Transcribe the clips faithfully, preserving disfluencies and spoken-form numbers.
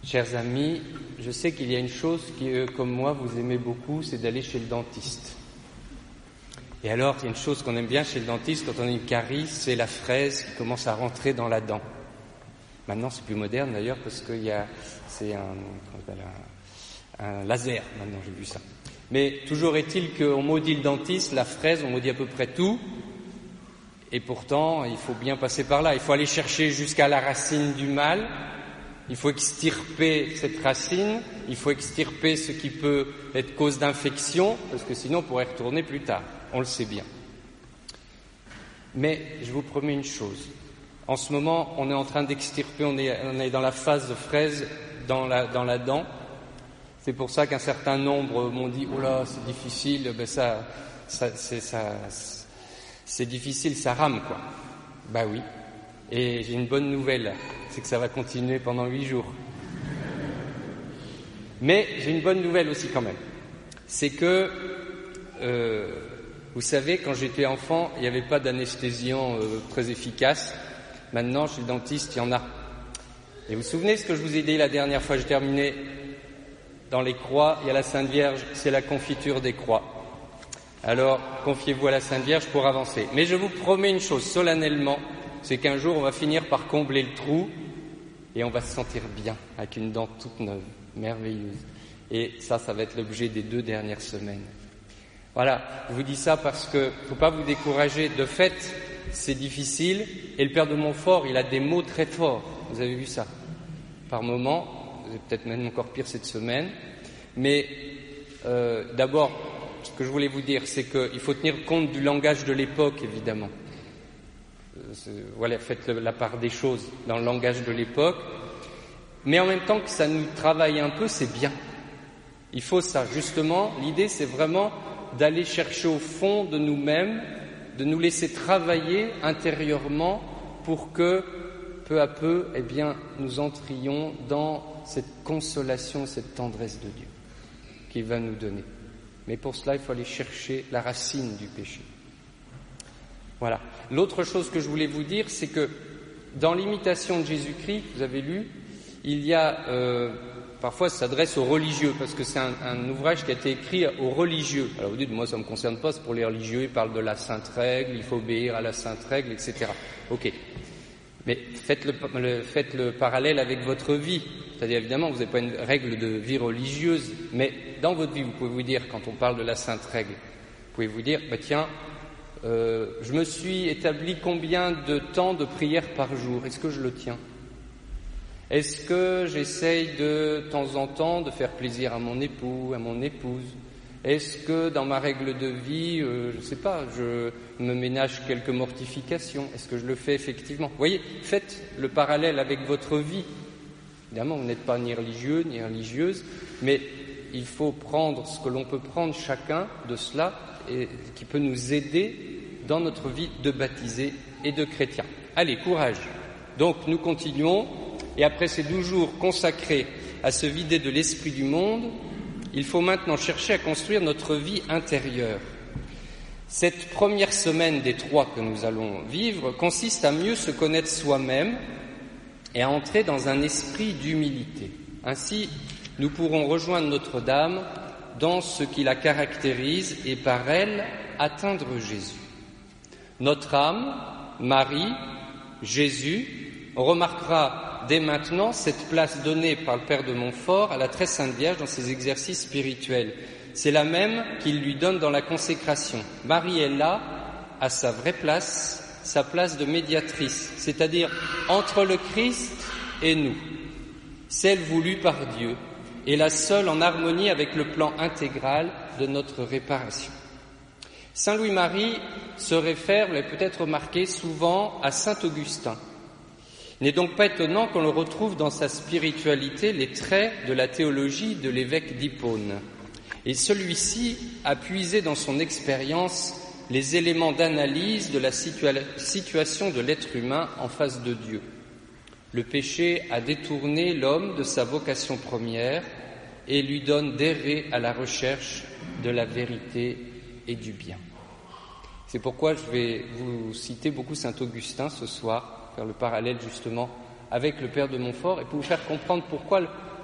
Chers amis, je sais qu'il y a une chose que, comme moi, vous aimez beaucoup, c'est d'aller chez le dentiste. Et alors, il y a une chose qu'on aime bien chez le dentiste quand on a une carie, c'est la fraise qui commence à rentrer dans la dent. Maintenant, c'est plus moderne d'ailleurs parce qu'il y a, c'est un, un, un laser. Maintenant, j'ai vu ça. Mais toujours est-il qu'on maudit le dentiste, la fraise, on maudit à peu près tout. Et pourtant, il faut bien passer par là. Il faut aller chercher jusqu'à la racine du mal. Il faut extirper cette racine. Il faut extirper ce qui peut être cause d'infection, parce que sinon, on pourrait retourner plus tard. On le sait bien. Mais je vous promets une chose. En ce moment, on est en train d'extirper, on est, on est dans la phase de fraise dans la, dans la dent. C'est pour ça qu'un certain nombre m'ont dit « Oh là, c'est difficile, ben ça, ça, c'est, ça, c'est difficile, ça rame, quoi. » Bah oui. Et j'ai une bonne nouvelle, c'est que ça va continuer pendant huit jours. Mais j'ai une bonne nouvelle aussi quand même. C'est que, euh, vous savez, quand j'étais enfant, il n'y avait pas d'anesthésiant euh, très efficace. Maintenant, chez le dentiste, il y en a. Et vous vous souvenez ce que je vous ai dit la dernière fois, je terminais dans les croix, il y a la Sainte Vierge, c'est la confiture des croix. Alors, confiez-vous à la Sainte Vierge pour avancer. Mais je vous promets une chose, solennellement, c'est qu'un jour, on va finir par combler le trou et on va se sentir bien, avec une dent toute neuve, merveilleuse. Et ça, ça va être l'objet des deux dernières semaines. Voilà, je vous dis ça parce que, il ne faut pas vous décourager. De fait, c'est difficile. Et le Père de Montfort, il a des mots très forts. Vous avez vu ça? Par moments, c'est peut-être même encore pire cette semaine. Mais euh, d'abord, ce que je voulais vous dire, c'est qu'il faut tenir compte du langage de l'époque, évidemment. Euh, voilà, faites la part des choses dans le langage de l'époque. Mais en même temps que ça nous travaille un peu, c'est bien. Il faut ça. Justement, l'idée, c'est vraiment d'aller chercher au fond de nous-mêmes, de nous laisser travailler intérieurement pour que, peu à peu, eh bien, nous entrions dans cette consolation, cette tendresse de Dieu qu'il va nous donner. Mais pour cela, il faut aller chercher la racine du péché. Voilà. L'autre chose que je voulais vous dire, c'est que dans l'imitation de Jésus-Christ, vous avez lu, il y a... Euh, Parfois, ça s'adresse aux religieux, parce que c'est un, un ouvrage qui a été écrit aux religieux. Alors vous dites, moi ça ne me concerne pas, c'est pour les religieux, ils parlent de la sainte règle, il faut obéir à la sainte règle, et cetera. Ok. Mais faites le, le, faites le parallèle avec votre vie. C'est-à-dire, évidemment, vous n'avez pas une règle de vie religieuse, mais dans votre vie, vous pouvez vous dire, quand on parle de la sainte règle, vous pouvez vous dire, bah tiens, euh, je me suis établi combien de temps de prière par jour? Est-ce que je le tiens? Est-ce que j'essaye de, de temps en temps de faire plaisir à mon époux, à mon épouse? Est-ce que dans ma règle de vie, euh, je ne sais pas, je me ménage quelques mortifications? Est-ce que je le fais effectivement? Vous voyez, faites le parallèle avec votre vie. Évidemment, vous n'êtes pas ni religieux ni religieuse, mais il faut prendre ce que l'on peut prendre chacun de cela et qui peut nous aider dans notre vie de baptisé et de chrétien. Allez, courage. Donc, nous continuons. Et après ces douze jours consacrés à se vider de l'esprit du monde, il faut maintenant chercher à construire notre vie intérieure. Cette première semaine des trois que nous allons vivre consiste à mieux se connaître soi-même et à entrer dans un esprit d'humilité. Ainsi, nous pourrons rejoindre Notre-Dame dans ce qui la caractérise et par elle atteindre Jésus. Notre âme, Marie, Jésus, remarquera dès maintenant cette place donnée par le Père de Montfort à la très Sainte Vierge dans ses exercices spirituels. C'est la même qu'il lui donne dans la consécration. Marie est là, à sa vraie place, sa place de médiatrice, c'est-à-dire entre le Christ et nous, celle voulue par Dieu, et la seule en harmonie avec le plan intégral de notre réparation. Saint Louis-Marie se réfère, vous l'avez peut-être remarqué, souvent à Saint Augustin. Il n'est donc pas étonnant qu'on le retrouve dans sa spiritualité les traits de la théologie de l'évêque d'Hippone. Et celui-ci a puisé dans son expérience les éléments d'analyse de la situa- situation de l'être humain en face de Dieu. Le péché a détourné l'homme de sa vocation première et lui donne d'errer à la recherche de la vérité et du bien. C'est pourquoi je vais vous citer beaucoup Saint Augustin ce soir, faire le parallèle justement avec le Père de Montfort et pour vous faire comprendre pourquoi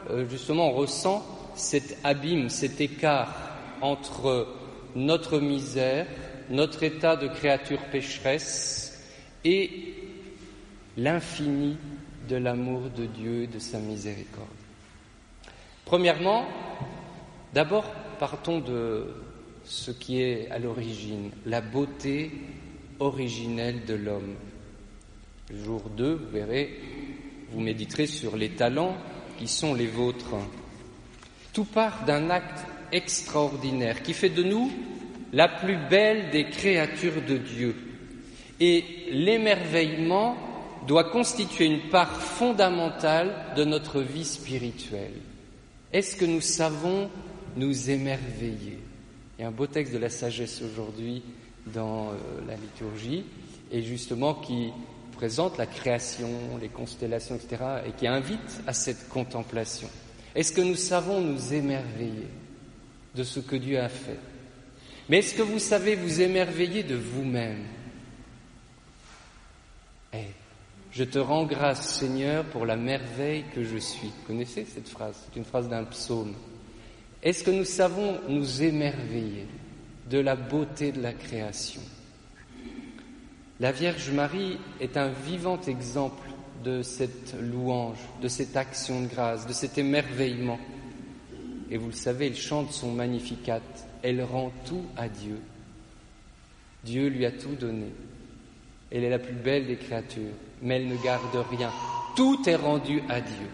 euh, justement, on ressent cet abîme, cet écart entre notre misère, notre état de créature pécheresse et l'infini de l'amour de Dieu et de sa miséricorde. Premièrement, d'abord, partons de ce qui est à l'origine, la beauté originelle de l'homme. Le jour deux, vous verrez, vous méditerez sur les talents qui sont les vôtres. Tout part d'un acte extraordinaire qui fait de nous la plus belle des créatures de Dieu. Et l'émerveillement doit constituer une part fondamentale de notre vie spirituelle. Est-ce que nous savons nous émerveiller ? Il y a un beau texte de la sagesse aujourd'hui dans euh, la liturgie, et justement qui présente la création, les constellations, et cetera, et qui invite à cette contemplation. Est-ce que nous savons nous émerveiller de ce que Dieu a fait ? Mais est-ce que vous savez vous émerveiller de vous-même ? Eh, je te rends grâce, Seigneur, pour la merveille que je suis. Vous connaissez cette phrase ? C'est une phrase d'un psaume. Est-ce que nous savons nous émerveiller de la beauté de la création ? La Vierge Marie est un vivant exemple de cette louange, de cette action de grâce, de cet émerveillement. Et vous le savez, elle chante son Magnificat. Elle rend tout à Dieu. Dieu lui a tout donné. Elle est la plus belle des créatures, mais elle ne garde rien. Tout est rendu à Dieu.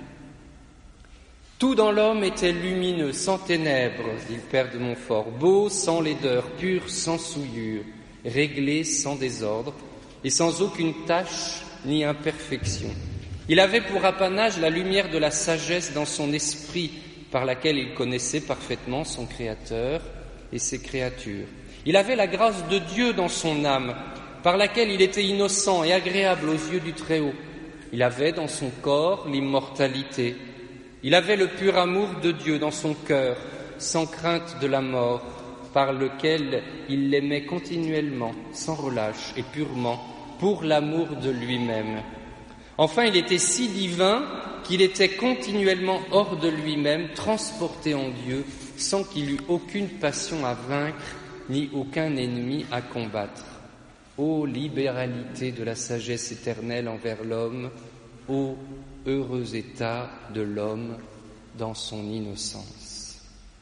Tout dans l'homme était lumineux, sans ténèbres, dit le Père de Montfort, beau sans laideur, pur sans souillure, réglé sans désordre et sans aucune tache ni imperfection. Il avait pour apanage la lumière de la sagesse dans son esprit, par laquelle il connaissait parfaitement son Créateur et ses créatures. Il avait la grâce de Dieu dans son âme, par laquelle il était innocent et agréable aux yeux du Très-Haut. Il avait dans son corps l'immortalité. Il avait le pur amour de Dieu dans son cœur, sans crainte de la mort, par lequel il l'aimait continuellement, sans relâche et purement, pour l'amour de lui-même. Enfin, il était si divin qu'il était continuellement hors de lui-même, transporté en Dieu, sans qu'il eût aucune passion à vaincre, ni aucun ennemi à combattre. Ô libéralité de la sagesse éternelle envers l'homme, ô heureux état de l'homme dans son innocence.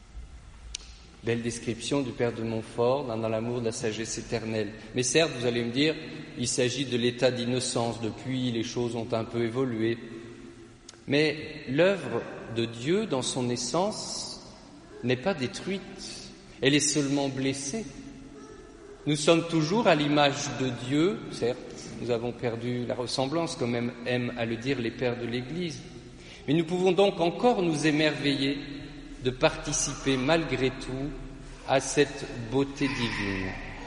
Belle description du Père de Montfort dans l'amour de la sagesse éternelle. Mais certes, vous allez me dire, il s'agit de l'état d'innocence. Depuis, les choses ont un peu évolué. Mais l'œuvre de Dieu dans son essence n'est pas détruite. Elle est seulement blessée. Nous sommes toujours à l'image de Dieu, certes, nous avons perdu la ressemblance, comme aiment à le dire les pères de l'Église, mais nous pouvons donc encore nous émerveiller de participer malgré tout à cette beauté divine.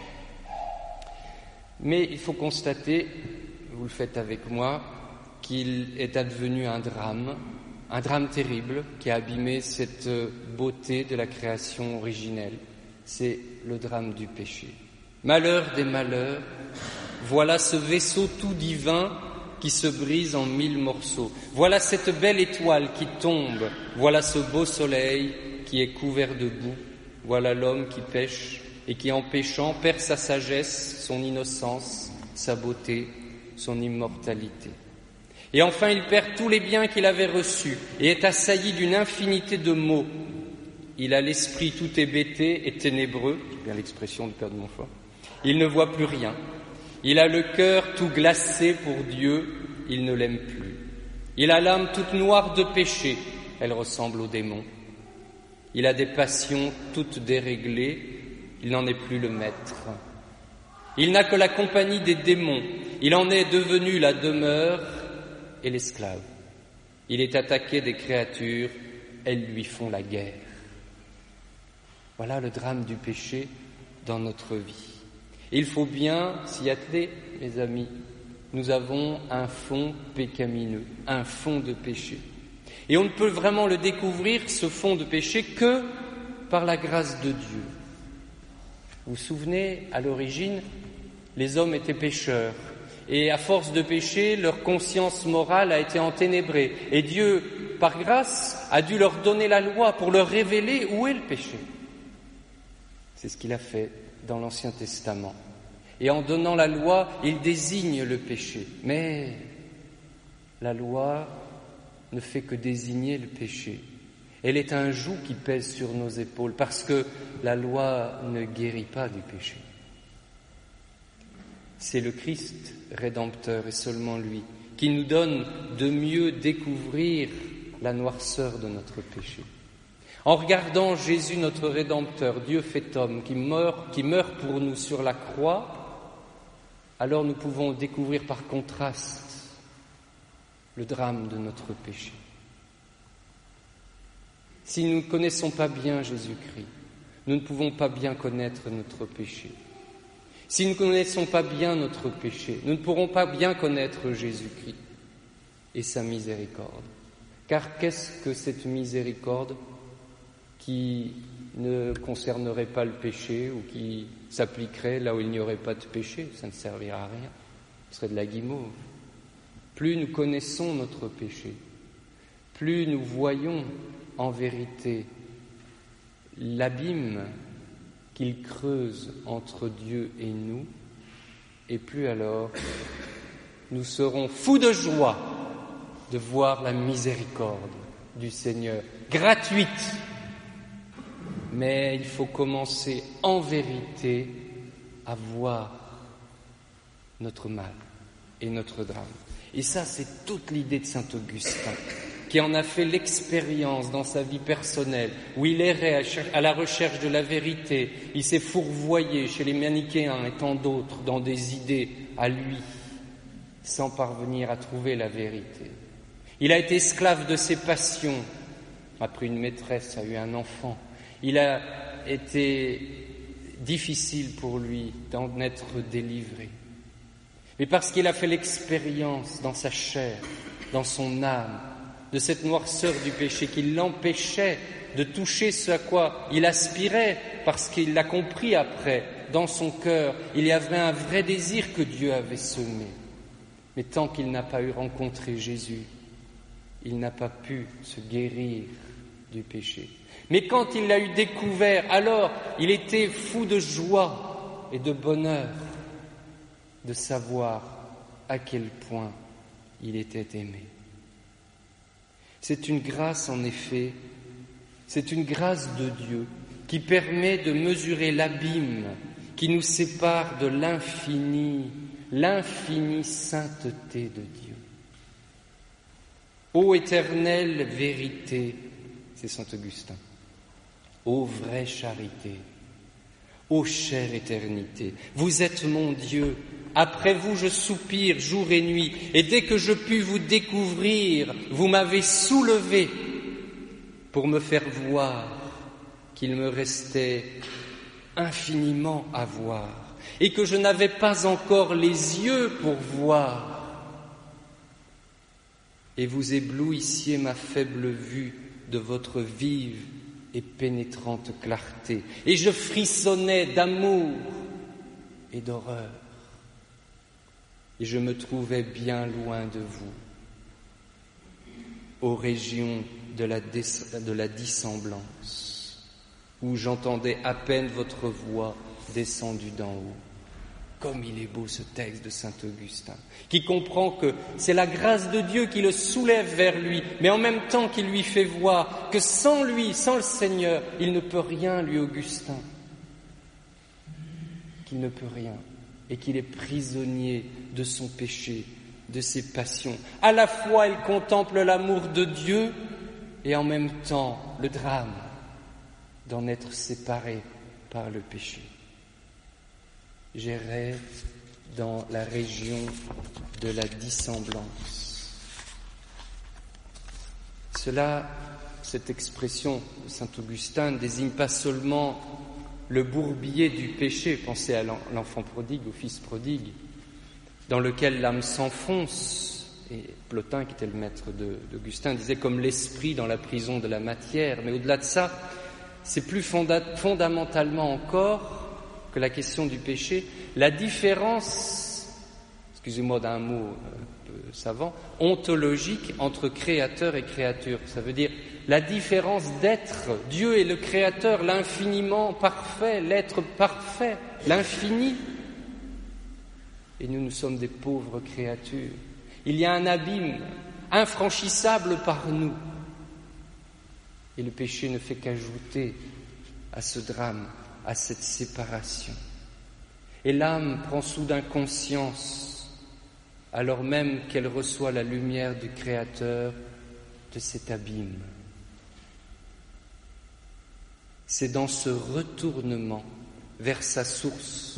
Mais il faut constater, vous le faites avec moi, qu'il est advenu un drame, un drame terrible qui a abîmé cette beauté de la création originelle. C'est le drame du péché. Malheur des malheurs, voilà ce vaisseau tout divin qui se brise en mille morceaux. Voilà cette belle étoile qui tombe. Voilà ce beau soleil qui est couvert de boue. Voilà l'homme qui pêche et qui, en péchant, perd sa sagesse, son innocence, sa beauté, son immortalité. Et enfin, il perd tous les biens qu'il avait reçus et est assailli d'une infinité de maux. Il a l'esprit tout hébété et ténébreux, c'est bien l'expression du Père de Montfort. Il ne voit plus rien. Il a le cœur tout glacé pour Dieu, il ne l'aime plus. Il a l'âme toute noire de péché, elle ressemble au démon. Il a des passions toutes déréglées, il n'en est plus le maître. Il n'a que la compagnie des démons, il en est devenu la demeure et l'esclave. Il est attaqué des créatures, elles lui font la guerre. Voilà le drame du péché dans notre vie. Il faut bien s'y atteler, mes amis. Nous avons un fond pécamineux, un fond de péché. Et on ne peut vraiment le découvrir, ce fond de péché, que par la grâce de Dieu. Vous vous souvenez, à l'origine, les hommes étaient pécheurs. Et à force de pécher, leur conscience morale a été enténébrée. Et Dieu, par grâce, a dû leur donner la loi pour leur révéler où est le péché. C'est ce qu'il a fait dans l'Ancien Testament. Et en donnant la loi, il désigne le péché. Mais la loi ne fait que désigner le péché. Elle est un joug qui pèse sur nos épaules parce que la loi ne guérit pas du péché. C'est le Christ rédempteur et seulement lui qui nous donne de mieux découvrir la noirceur de notre péché. En regardant Jésus, notre Rédempteur, Dieu fait homme, qui meurt, qui meurt pour nous sur la croix, alors nous pouvons découvrir par contraste le drame de notre péché. Si nous ne connaissons pas bien Jésus-Christ, nous ne pouvons pas bien connaître notre péché. Si nous ne connaissons pas bien notre péché, nous ne pourrons pas bien connaître Jésus-Christ et sa miséricorde. Car qu'est-ce que cette miséricorde qui ne concernerait pas le péché ou qui s'appliquerait là où il n'y aurait pas de péché? Ça ne servira à rien, ce serait de la guimauve. Plus nous connaissons notre péché, plus nous voyons en vérité l'abîme qu'il creuse entre Dieu et nous, et plus alors nous serons fous de joie de voir la miséricorde du Seigneur, gratuite. Mais il faut commencer en vérité à voir notre mal et notre drame. Et ça, c'est toute l'idée de saint Augustin, qui en a fait l'expérience dans sa vie personnelle, où il errait à la recherche de la vérité, il s'est fourvoyé chez les manichéens et tant d'autres dans des idées à lui, sans parvenir à trouver la vérité. Il a été esclave de ses passions, a pris une maîtresse, a eu un enfant. Il a été difficile pour lui d'en être délivré. Mais parce qu'il a fait l'expérience dans sa chair, dans son âme, de cette noirceur du péché qui l'empêchait de toucher ce à quoi il aspirait, parce qu'il l'a compris après, dans son cœur, il y avait un vrai désir que Dieu avait semé. Mais tant qu'il n'a pas eu rencontré Jésus, il n'a pas pu se guérir du péché. Mais quand il l'a eu découvert, alors il était fou de joie et de bonheur de savoir à quel point il était aimé. C'est une grâce, en effet, c'est une grâce de Dieu qui permet de mesurer l'abîme qui nous sépare de l'infini, l'infinie sainteté de Dieu. Ô éternelle vérité, c'est saint Augustin, ô vraie charité, ô chère éternité, vous êtes mon Dieu, après vous je soupire jour et nuit, et dès que je pus vous découvrir, vous m'avez soulevé pour me faire voir qu'il me restait infiniment à voir, et que je n'avais pas encore les yeux pour voir. Et vous éblouissiez ma faible vue de votre vive et pénétrante clarté, et je frissonnais d'amour et d'horreur, et je me trouvais bien loin de vous, aux régions de la, dés- de la dissemblance, où j'entendais à peine votre voix descendue d'en haut. Comme il est beau ce texte de saint Augustin, qui comprend que c'est la grâce de Dieu qui le soulève vers lui, mais en même temps qui lui fait voir que sans lui, sans le Seigneur, il ne peut rien, lui Augustin, qu'il ne peut rien, et qu'il est prisonnier de son péché, de ses passions. À la fois, il contemple l'amour de Dieu et en même temps le drame d'en être séparé par le péché. J'errais dans la région de la dissemblance. Cela, cette expression de saint Augustin ne désigne pas seulement le bourbier du péché, pensez à l'enfant prodigue, au fils prodigue, dans lequel l'âme s'enfonce, et Plotin, qui était le maître de, d'Augustin, disait comme l'esprit dans la prison de la matière, mais au-delà de ça, c'est plus fonda- fondamentalement encore que la question du péché, la différence excusez-moi d'un mot un peu savant, ontologique entre créateur et créature. Ça veut dire la différence d'être. Dieu est le créateur, l'infiniment parfait, l'être parfait, l'infini. Et nous, nous sommes des pauvres créatures. Il y a un abîme infranchissable par nous. Et le péché ne fait qu'ajouter à ce drame, à cette séparation. Et l'âme prend soudain conscience, alors même qu'elle reçoit la lumière du Créateur, de cet abîme. C'est dans ce retournement vers sa source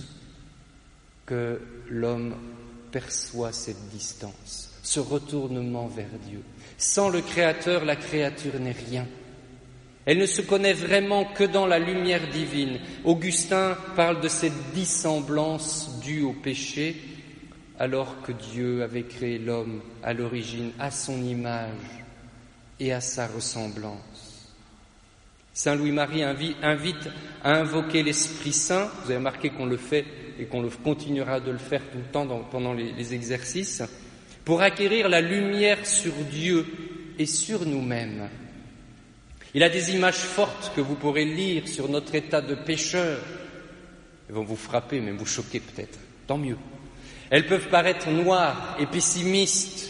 que l'homme perçoit cette distance, ce retournement vers Dieu. Sans le Créateur, la créature n'est rien. Elle ne se connaît vraiment que dans la lumière divine. Augustin parle de cette dissemblance due au péché, alors que Dieu avait créé l'homme à l'origine à son image et à sa ressemblance. Saint Louis-Marie invite à invoquer l'Esprit Saint. Vous avez remarqué qu'on le fait et qu'on le continuera de le faire tout le temps dans, pendant les, les exercices, pour acquérir la lumière sur Dieu et sur nous-mêmes. Il a des images fortes que vous pourrez lire sur notre état de pécheur. Elles vont vous frapper, même vous choquer peut-être. Tant mieux. Elles peuvent paraître noires et pessimistes.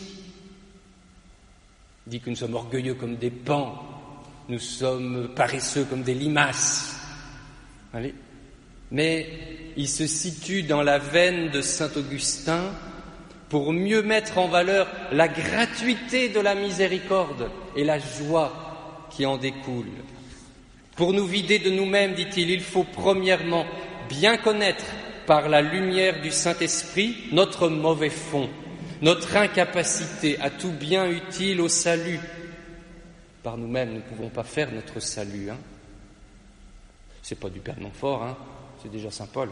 Il dit que nous sommes orgueilleux comme des paons, nous sommes paresseux comme des limaces. Allez. Mais il se situe dans la veine de saint Augustin pour mieux mettre en valeur la gratuité de la miséricorde et la joie qui en découle. Pour nous vider de nous-mêmes, dit-il, il faut premièrement bien connaître par la lumière du Saint-Esprit notre mauvais fond, notre incapacité à tout bien utile au salut. Par nous-mêmes, nous ne pouvons pas faire notre salut. Hein. C'est pas du Père de Montfort, hein. C'est déjà Saint Paul.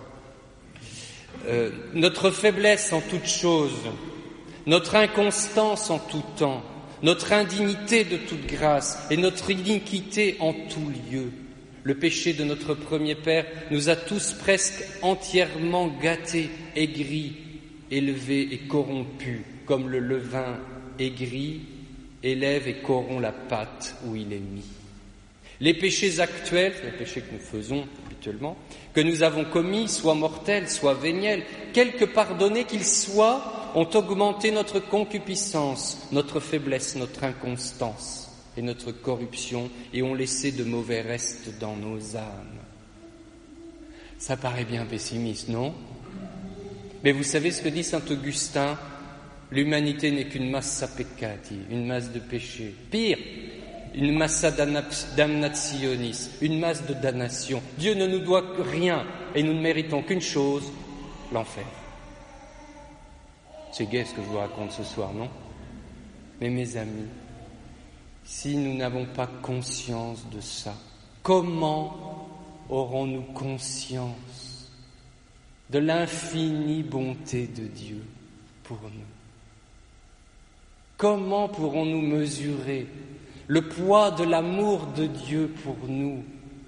Euh, notre faiblesse en toutes choses, notre inconstance en tout temps, notre indignité de toute grâce et notre iniquité en tout lieu. Le péché de notre premier père nous a tous presque entièrement gâtés, aigris, élevés et corrompus, comme le levain aigri élève et corrompt la pâte où il est mis. Les péchés actuels, les péchés que nous faisons habituellement, que nous avons commis, soit mortels, soit véniels, quelque pardonnés qu'ils soient, ont augmenté notre concupiscence, notre faiblesse, notre inconstance et notre corruption, et ont laissé de mauvais restes dans nos âmes. Ça paraît bien pessimiste, non? Mais vous savez ce que dit saint Augustin? L'humanité n'est qu'une massa peccati, une masse de péché. Pire, une massa damnationis, une masse de damnation. Dieu ne nous doit rien et nous ne méritons qu'une chose, l'enfer. C'est gai ce que je vous raconte ce soir, non? Mais mes amis, si nous n'avons pas conscience de ça, comment aurons-nous conscience de l'infinie bonté de Dieu pour nous? Comment pourrons-nous mesurer le poids de l'amour de Dieu pour nous?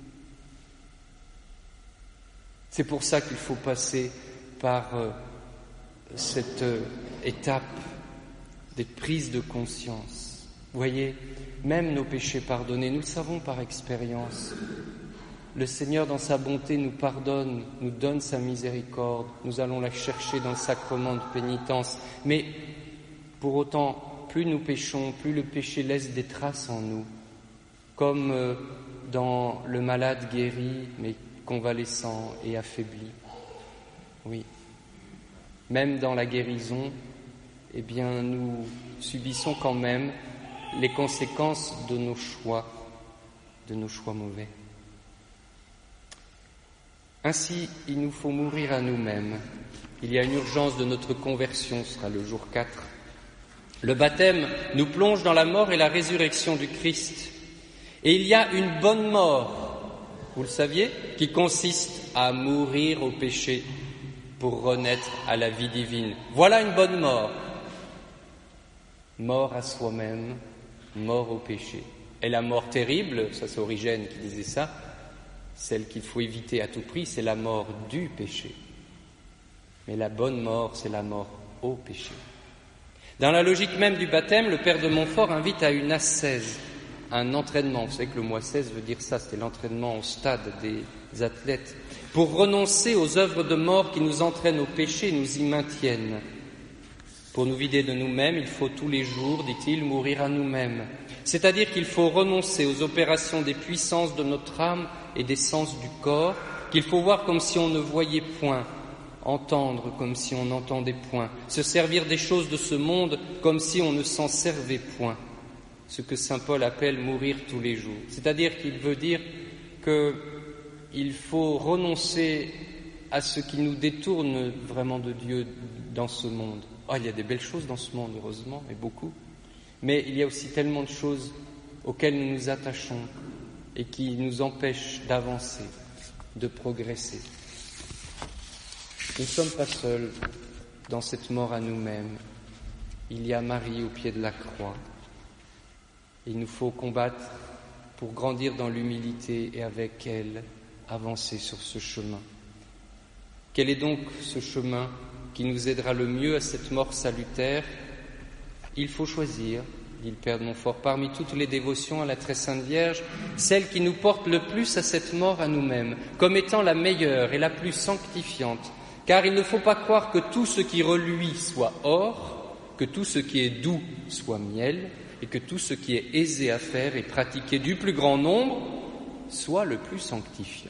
C'est pour ça qu'il faut passer par euh, cette euh, étape des prises de conscience. Vous voyez, même nos péchés pardonnés, nous le savons par expérience. Le Seigneur, dans sa bonté, nous pardonne, nous donne sa miséricorde. Nous allons la chercher dans le sacrement de pénitence. Mais pour autant, plus nous péchons, plus le péché laisse des traces en nous, comme euh, dans le malade guéri, mais convalescent et affaibli. Oui. Même dans la guérison, eh bien, nous subissons quand même les conséquences de nos choix, de nos choix mauvais. Ainsi, il nous faut mourir à nous-mêmes. Il y a une urgence de notre conversion, ce sera le jour quatre. Le baptême nous plonge dans la mort et la résurrection du Christ. Et il y a une bonne mort, vous le saviez, qui consiste à mourir au péché pour renaître à la vie divine. Voilà une bonne mort. Mort à soi-même, mort au péché. Et la mort terrible, ça c'est Origène qui disait ça, celle qu'il faut éviter à tout prix, c'est la mort du péché. Mais la bonne mort, c'est la mort au péché. Dans la logique même du baptême, le père de Montfort invite à une ascèse, un entraînement. Vous savez que le mot ascèse veut dire ça, c'était l'entraînement au stade des athlètes, pour renoncer aux œuvres de mort qui nous entraînent au péché et nous y maintiennent. Pour nous vider de nous-mêmes, il faut tous les jours, dit-il, mourir à nous-mêmes. C'est-à-dire qu'il faut renoncer aux opérations des puissances de notre âme et des sens du corps, qu'il faut voir comme si on ne voyait point, entendre comme si on n'entendait point, se servir des choses de ce monde comme si on ne s'en servait point. Ce que saint Paul appelle mourir tous les jours. C'est-à-dire qu'il veut dire qu'il faut renoncer à ce qui nous détourne vraiment de Dieu dans ce monde. Oh, il y a des belles choses dans ce monde, heureusement, et beaucoup. Mais il y a aussi tellement de choses auxquelles nous nous attachons et qui nous empêchent d'avancer, de progresser. Nous ne sommes pas seuls dans cette mort à nous-mêmes. Il y a Marie au pied de la croix. Il nous faut combattre pour grandir dans l'humilité et avec elle avancer sur ce chemin. Quel est donc ce chemin qui nous aidera le mieux à cette mort salutaire? Il faut choisir, dit le Père de Montfort, parmi toutes les dévotions à la Très Sainte Vierge, celle qui nous porte le plus à cette mort à nous-mêmes, comme étant la meilleure et la plus sanctifiante, car il ne faut pas croire que tout ce qui reluit soit or, que tout ce qui est doux soit miel, et que tout ce qui est aisé à faire et pratiqué du plus grand nombre soit le plus sanctifiant.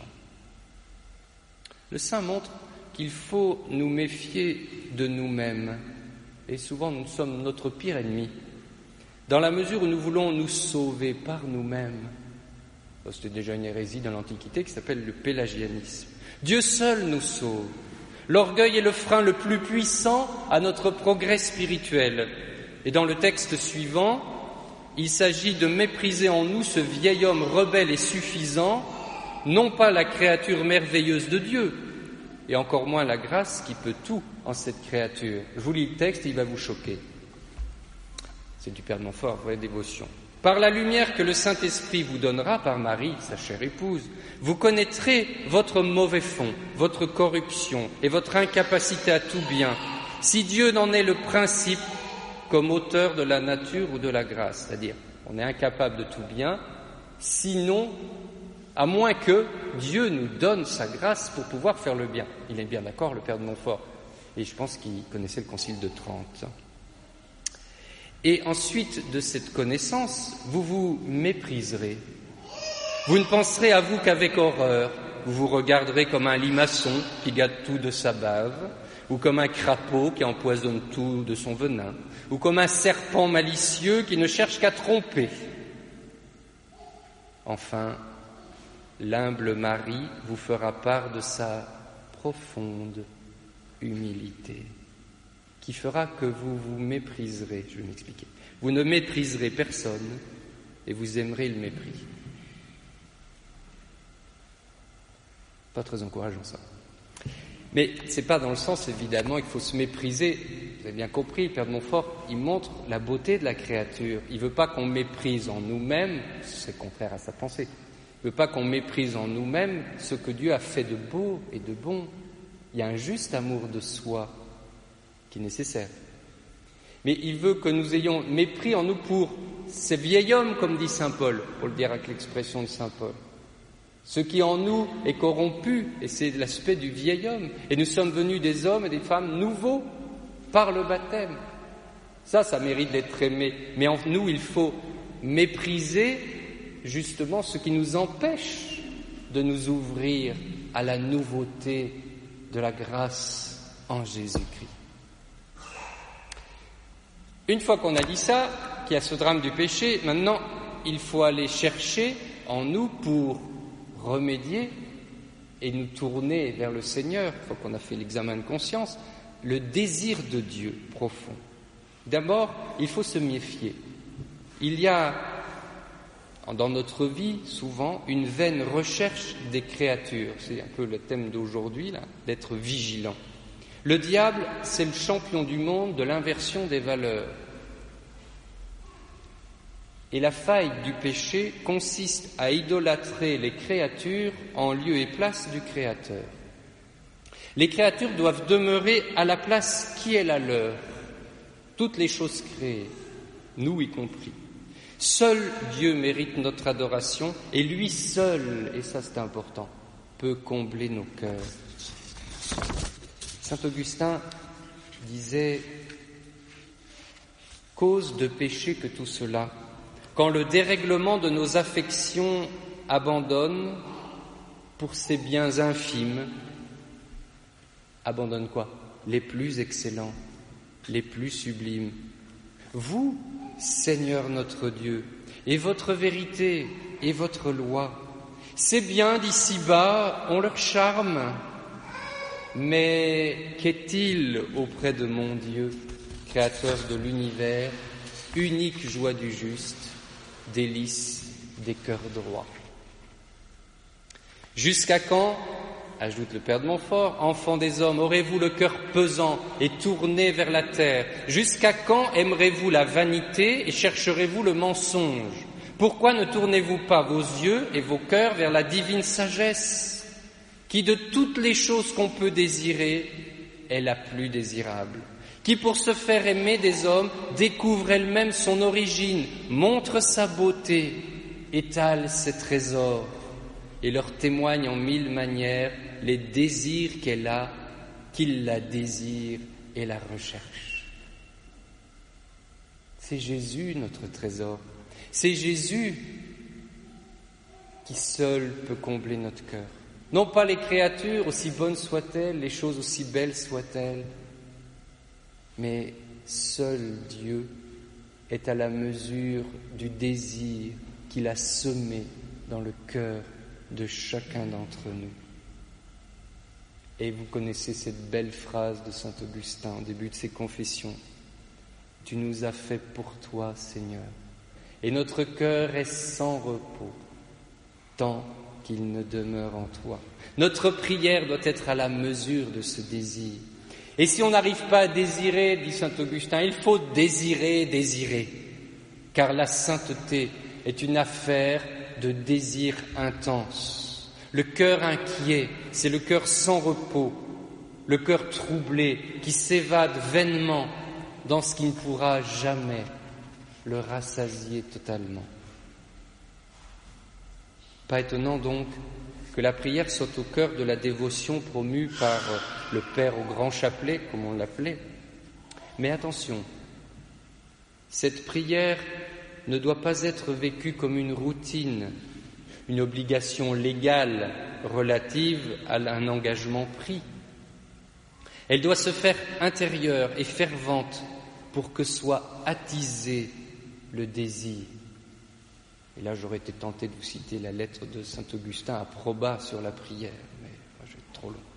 Le Saint montre qu'il faut nous méfier de nous-mêmes, et souvent nous sommes notre pire ennemi, dans la mesure où nous voulons nous sauver par nous-mêmes. C'était déjà une hérésie dans l'Antiquité qui s'appelle le pélagianisme. Dieu seul nous sauve. L'orgueil est le frein le plus puissant à notre progrès spirituel. Et dans le texte suivant, il s'agit de mépriser en nous ce vieil homme rebelle et suffisant, non pas la créature merveilleuse de Dieu, et encore moins la grâce qui peut tout en cette créature. Je vous lis le texte, il va vous choquer. C'est du Père de Montfort, vraie dévotion. Par la lumière que le Saint-Esprit vous donnera par Marie, sa chère épouse, vous connaîtrez votre mauvais fond, votre corruption et votre incapacité à tout bien, si Dieu n'en est le principe comme auteur de la nature ou de la grâce. C'est-à-dire, on est incapable de tout bien, sinon, à moins que Dieu nous donne sa grâce pour pouvoir faire le bien. Il est bien d'accord, le Père de Montfort, et je pense qu'il connaissait le Concile de Trente. Et ensuite de cette connaissance, vous vous mépriserez. Vous ne penserez à vous qu'avec horreur. Vous vous regarderez comme un limaçon qui gâte tout de sa bave, ou comme un crapaud qui empoisonne tout de son venin, ou comme un serpent malicieux qui ne cherche qu'à tromper. Enfin, l'humble Marie vous fera part de sa profonde humilité, qui fera que vous vous mépriserez. Je vais m'expliquer. Vous ne mépriserez personne et vous aimerez le mépris. Pas très encourageant ça. Mais c'est pas dans le sens, évidemment, qu'il faut se mépriser. Vous avez bien compris, le Père de Montfort, il montre la beauté de la créature. Il veut pas qu'on méprise en nous-mêmes, c'est contraire à sa pensée. Il veut pas qu'on méprise en nous-mêmes ce que Dieu a fait de beau et de bon. Il y a un juste amour de soi qui est nécessaire. Mais il veut que nous ayons mépris en nous pour ces vieils hommes, comme dit saint Paul, pour le dire avec l'expression de saint Paul. Ce qui en nous est corrompu, et c'est l'aspect du vieil homme. Et nous sommes venus des hommes et des femmes nouveaux par le baptême. Ça, ça mérite d'être aimé. Mais en nous, il faut mépriser justement ce qui nous empêche de nous ouvrir à la nouveauté de la grâce en Jésus-Christ. Une fois qu'on a dit ça, qu'il y a ce drame du péché, maintenant, il faut aller chercher en nous pour remédier et nous tourner vers le Seigneur, une fois qu'on a fait l'examen de conscience, le désir de Dieu profond. D'abord, il faut se méfier. Il y a dans notre vie, souvent, une vaine recherche des créatures. C'est un peu le thème d'aujourd'hui, là, d'être vigilant. Le diable, c'est le champion du monde de l'inversion des valeurs. Et la faille du péché consiste à idolâtrer les créatures en lieu et place du Créateur. Les créatures doivent demeurer à la place qui est la leur. Toutes les choses créées, nous y compris. Seul Dieu mérite notre adoration et lui seul, et ça c'est important, peut combler nos cœurs. Saint Augustin disait « Cause de péché que tout cela, quand le dérèglement de nos affections abandonne pour ces biens infimes, abandonne quoi? Les plus excellents, les plus sublimes. Vous, Seigneur notre Dieu, et votre vérité et votre loi, ces biens d'ici-bas ont leur charme, mais qu'est-il auprès de mon Dieu, créateur de l'univers, unique joie du juste, délice des cœurs droits. Jusqu'à quand, ajoute le Père de Montfort, enfants des hommes, aurez-vous le cœur pesant et tourné vers la terre? Jusqu'à quand aimerez-vous la vanité et chercherez-vous le mensonge? Pourquoi ne tournez-vous pas vos yeux et vos cœurs vers la divine sagesse, qui de toutes les choses qu'on peut désirer est la plus désirable, qui pour se faire aimer des hommes découvre elle-même son origine, montre sa beauté, étale ses trésors et leur témoigne en mille manières les désirs qu'elle a, qu'il la désire et la recherche. C'est Jésus notre trésor, c'est Jésus qui seul peut combler notre cœur. Non pas les créatures, aussi bonnes soient-elles, les choses aussi belles soient-elles, mais seul Dieu est à la mesure du désir qu'il a semé dans le cœur de chacun d'entre nous. Et vous connaissez cette belle phrase de saint Augustin au début de ses confessions. « Tu nous as fait pour toi, Seigneur, et notre cœur est sans repos, tant qu'il ne demeure en toi. » Notre prière doit être à la mesure de ce désir. Et si on n'arrive pas à désirer, dit saint Augustin, il faut désirer, désirer, car la sainteté est une affaire de désir intense. Le cœur inquiet, c'est le cœur sans repos, le cœur troublé qui s'évade vainement dans ce qui ne pourra jamais le rassasier totalement. Pas étonnant donc que la prière soit au cœur de la dévotion promue par le Père au grand chapelet, comme on l'appelait. Mais attention, cette prière ne doit pas être vécue comme une routine, une obligation légale relative à un engagement pris. Elle doit se faire intérieure et fervente pour que soit attisé le désir. Et là, j'aurais été tenté de vous citer la lettre de saint Augustin à Proba sur la prière, mais moi, je vais être trop long.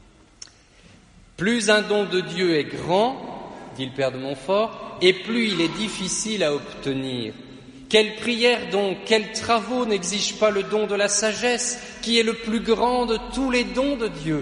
Plus un don de Dieu est grand, dit le Père de Montfort, et plus il est difficile à obtenir. Quelle prière donc, quels travaux n'exigent pas le don de la sagesse, qui est le plus grand de tous les dons de Dieu?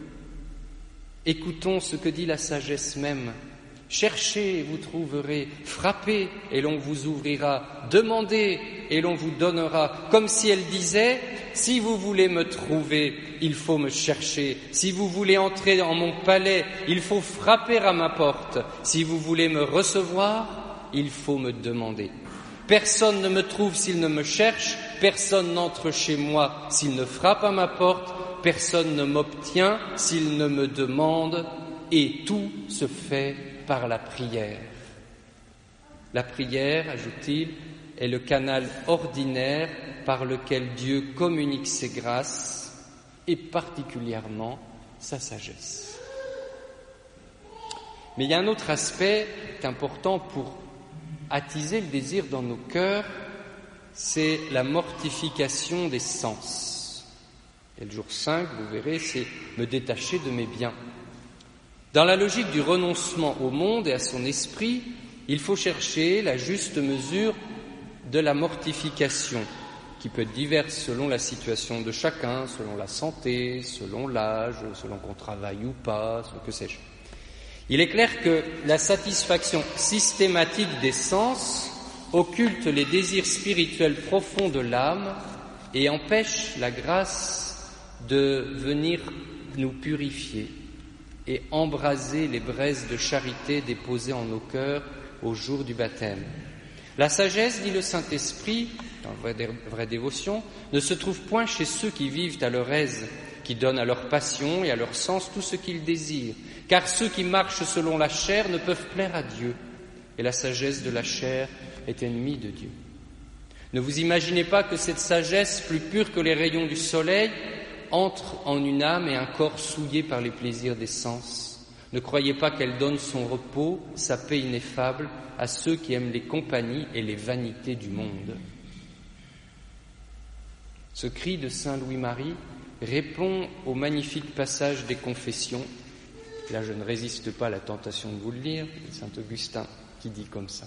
Écoutons ce que dit la sagesse même. Cherchez et vous trouverez, frappez et l'on vous ouvrira, demandez et l'on vous donnera, comme si elle disait, si vous voulez me trouver, il faut me chercher, si vous voulez entrer en mon palais, il faut frapper à ma porte, si vous voulez me recevoir, il faut me demander. Personne ne me trouve s'il ne me cherche, personne n'entre chez moi s'il ne frappe à ma porte, personne ne m'obtient s'il ne me demande, et tout se fait par la prière. La prière, ajoute-t-il, est le canal ordinaire par lequel Dieu communique ses grâces et particulièrement sa sagesse. Mais il y a un autre aspect qui est important pour attiser le désir dans nos cœurs, c'est la mortification des sens. Et le jour cinq, vous verrez, c'est me détacher de mes biens. Dans la logique du renoncement au monde et à son esprit, il faut chercher la juste mesure de la mortification, qui peut être diverse selon la situation de chacun, selon la santé, selon l'âge, selon qu'on travaille ou pas, selon que sais-je. Il est clair que la satisfaction systématique des sens occulte les désirs spirituels profonds de l'âme et empêche la grâce de venir nous purifier et embraser les braises de charité déposées en nos cœurs au jour du baptême. La sagesse, dit le Saint-Esprit, dans vraie, dé- vraie dévotion, ne se trouve point chez ceux qui vivent à leur aise, qui donnent à leur passion et à leur sens tout ce qu'ils désirent, car ceux qui marchent selon la chair ne peuvent plaire à Dieu, et la sagesse de la chair est ennemie de Dieu. Ne vous imaginez pas que cette sagesse, plus pure que les rayons du soleil, entre en une âme et un corps souillé par les plaisirs des sens. Ne croyez pas qu'elle donne son repos, sa paix ineffable, à ceux qui aiment les compagnies et les vanités du monde. Ce cri de saint Louis-Marie répond au magnifique passage des Confessions. Là, je ne résiste pas à la tentation de vous le lire, c'est saint Augustin qui dit comme ça.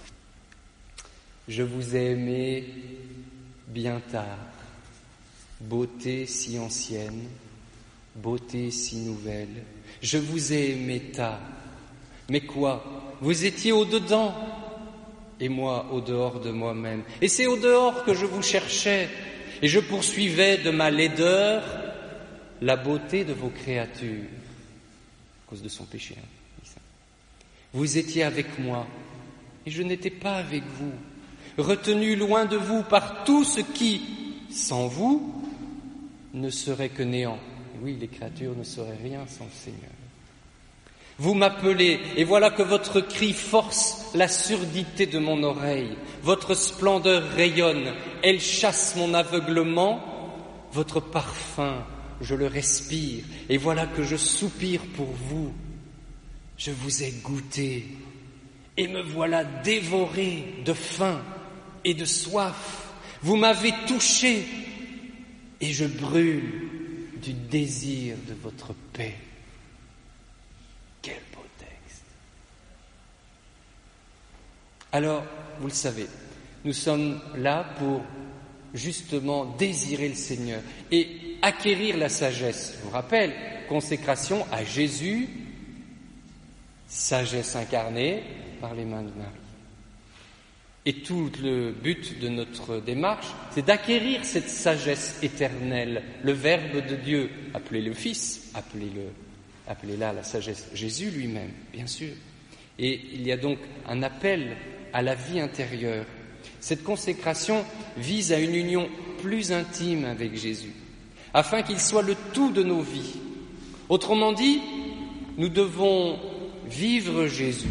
Je vous ai aimé bien tard, beauté si ancienne, beauté si nouvelle. Je vous ai aimé tard. Mais quoi? Vous étiez au-dedans, et moi au-dehors de moi-même. Et c'est au-dehors que je vous cherchais, et je poursuivais de ma laideur la beauté de vos créatures, à cause de son péché. Hein, vous étiez avec moi, et je n'étais pas avec vous, retenu loin de vous par tout ce qui, sans vous, ne serait que néant. Et oui, les créatures ne seraient rien sans le Seigneur. Vous m'appelez, et voilà que votre cri force la surdité de mon oreille. Votre splendeur rayonne, elle chasse mon aveuglement. Votre parfum, je le respire, et voilà que je soupire pour vous. Je vous ai goûté, et me voilà dévoré de faim et de soif. Vous m'avez touché, et je brûle du désir de votre paix. Quel beau texte! Alors, vous le savez, nous sommes là pour justement désirer le Seigneur et acquérir la sagesse. Je vous rappelle, consécration à Jésus, sagesse incarnée par les mains de Marie. Et tout le but de notre démarche, c'est d'acquérir cette sagesse éternelle, le Verbe de Dieu, appelez le Fils, appelez-le Appelez-la la sagesse, Jésus lui-même, bien sûr. Et il y a donc un appel à la vie intérieure. Cette consécration vise à une union plus intime avec Jésus, afin qu'il soit le tout de nos vies. Autrement dit, nous devons vivre Jésus,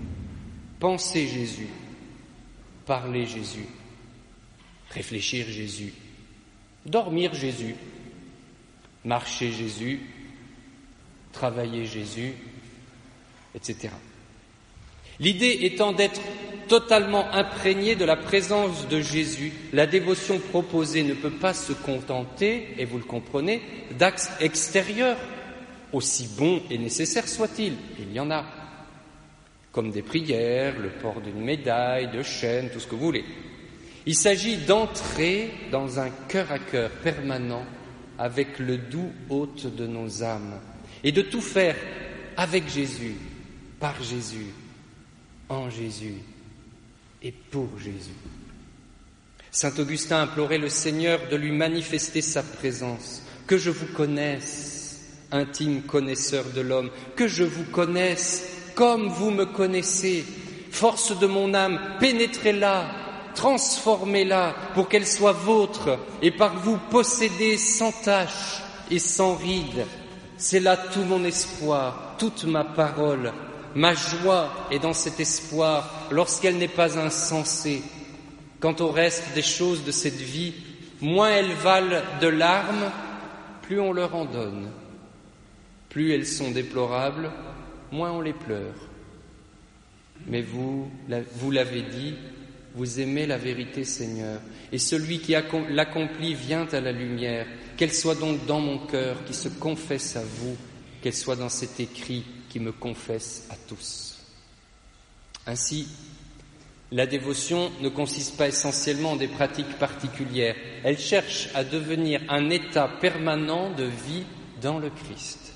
penser Jésus, parler Jésus, réfléchir Jésus, dormir Jésus, marcher Jésus, travailler Jésus, et cetera. L'idée étant d'être totalement imprégné de la présence de Jésus, la dévotion proposée ne peut pas se contenter, et vous le comprenez, d'actes extérieurs, aussi bons et nécessaires soient-ils, il y en a, comme des prières, le port d'une médaille, de chaînes, tout ce que vous voulez. Il s'agit d'entrer dans un cœur à cœur permanent avec le doux hôte de nos âmes, et de tout faire avec Jésus, par Jésus, en Jésus et pour Jésus. Saint Augustin implorait le Seigneur de lui manifester sa présence, que je vous connaisse, intime connaisseur de l'homme, que je vous connaisse comme vous me connaissez. Force de mon âme, pénétrez-la, transformez-la pour qu'elle soit vôtre et par vous possédée sans tache et sans ride. C'est là tout mon espoir, toute ma parole. Ma joie est dans cet espoir lorsqu'elle n'est pas insensée. Quant au reste des choses de cette vie, moins elles valent de larmes, plus on leur en donne. Plus elles sont déplorables, moins on les pleure. Mais vous, vous l'avez dit, vous aimez la vérité, Seigneur, et celui qui l'accomplit vient à la lumière. Qu'elle soit donc dans mon cœur, qui se confesse à vous, qu'elle soit dans cet écrit qui me confesse à tous. Ainsi, la dévotion ne consiste pas essentiellement en des pratiques particulières. Elle cherche à devenir un état permanent de vie dans le Christ.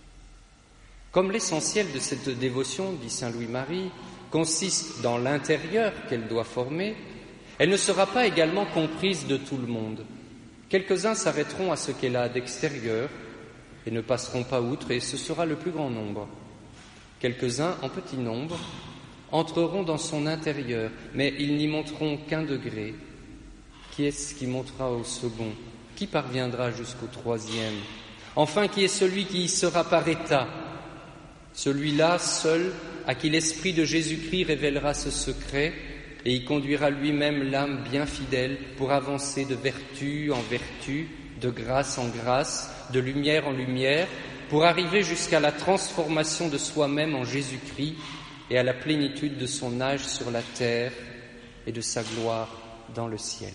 Comme l'essentiel de cette dévotion, dit saint Louis-Marie, consiste dans l'intérieur qu'elle doit former, elle ne sera pas également comprise de tout le monde. Quelques-uns s'arrêteront à ce qu'elle a d'extérieur, et ne passeront pas outre, et ce sera le plus grand nombre. Quelques-uns, en petit nombre, entreront dans son intérieur, mais ils n'y monteront qu'un degré. Qui est-ce qui montera au second? Qui parviendra jusqu'au troisième? Enfin, qui est celui qui y sera par état? Celui-là seul, à qui l'Esprit de Jésus-Christ révélera ce secret, et y conduira lui-même l'âme bien fidèle pour avancer de vertu en vertu, de grâce en grâce, de lumière en lumière, pour arriver jusqu'à la transformation de soi-même en Jésus-Christ et à la plénitude de son âge sur la terre et de sa gloire dans le ciel.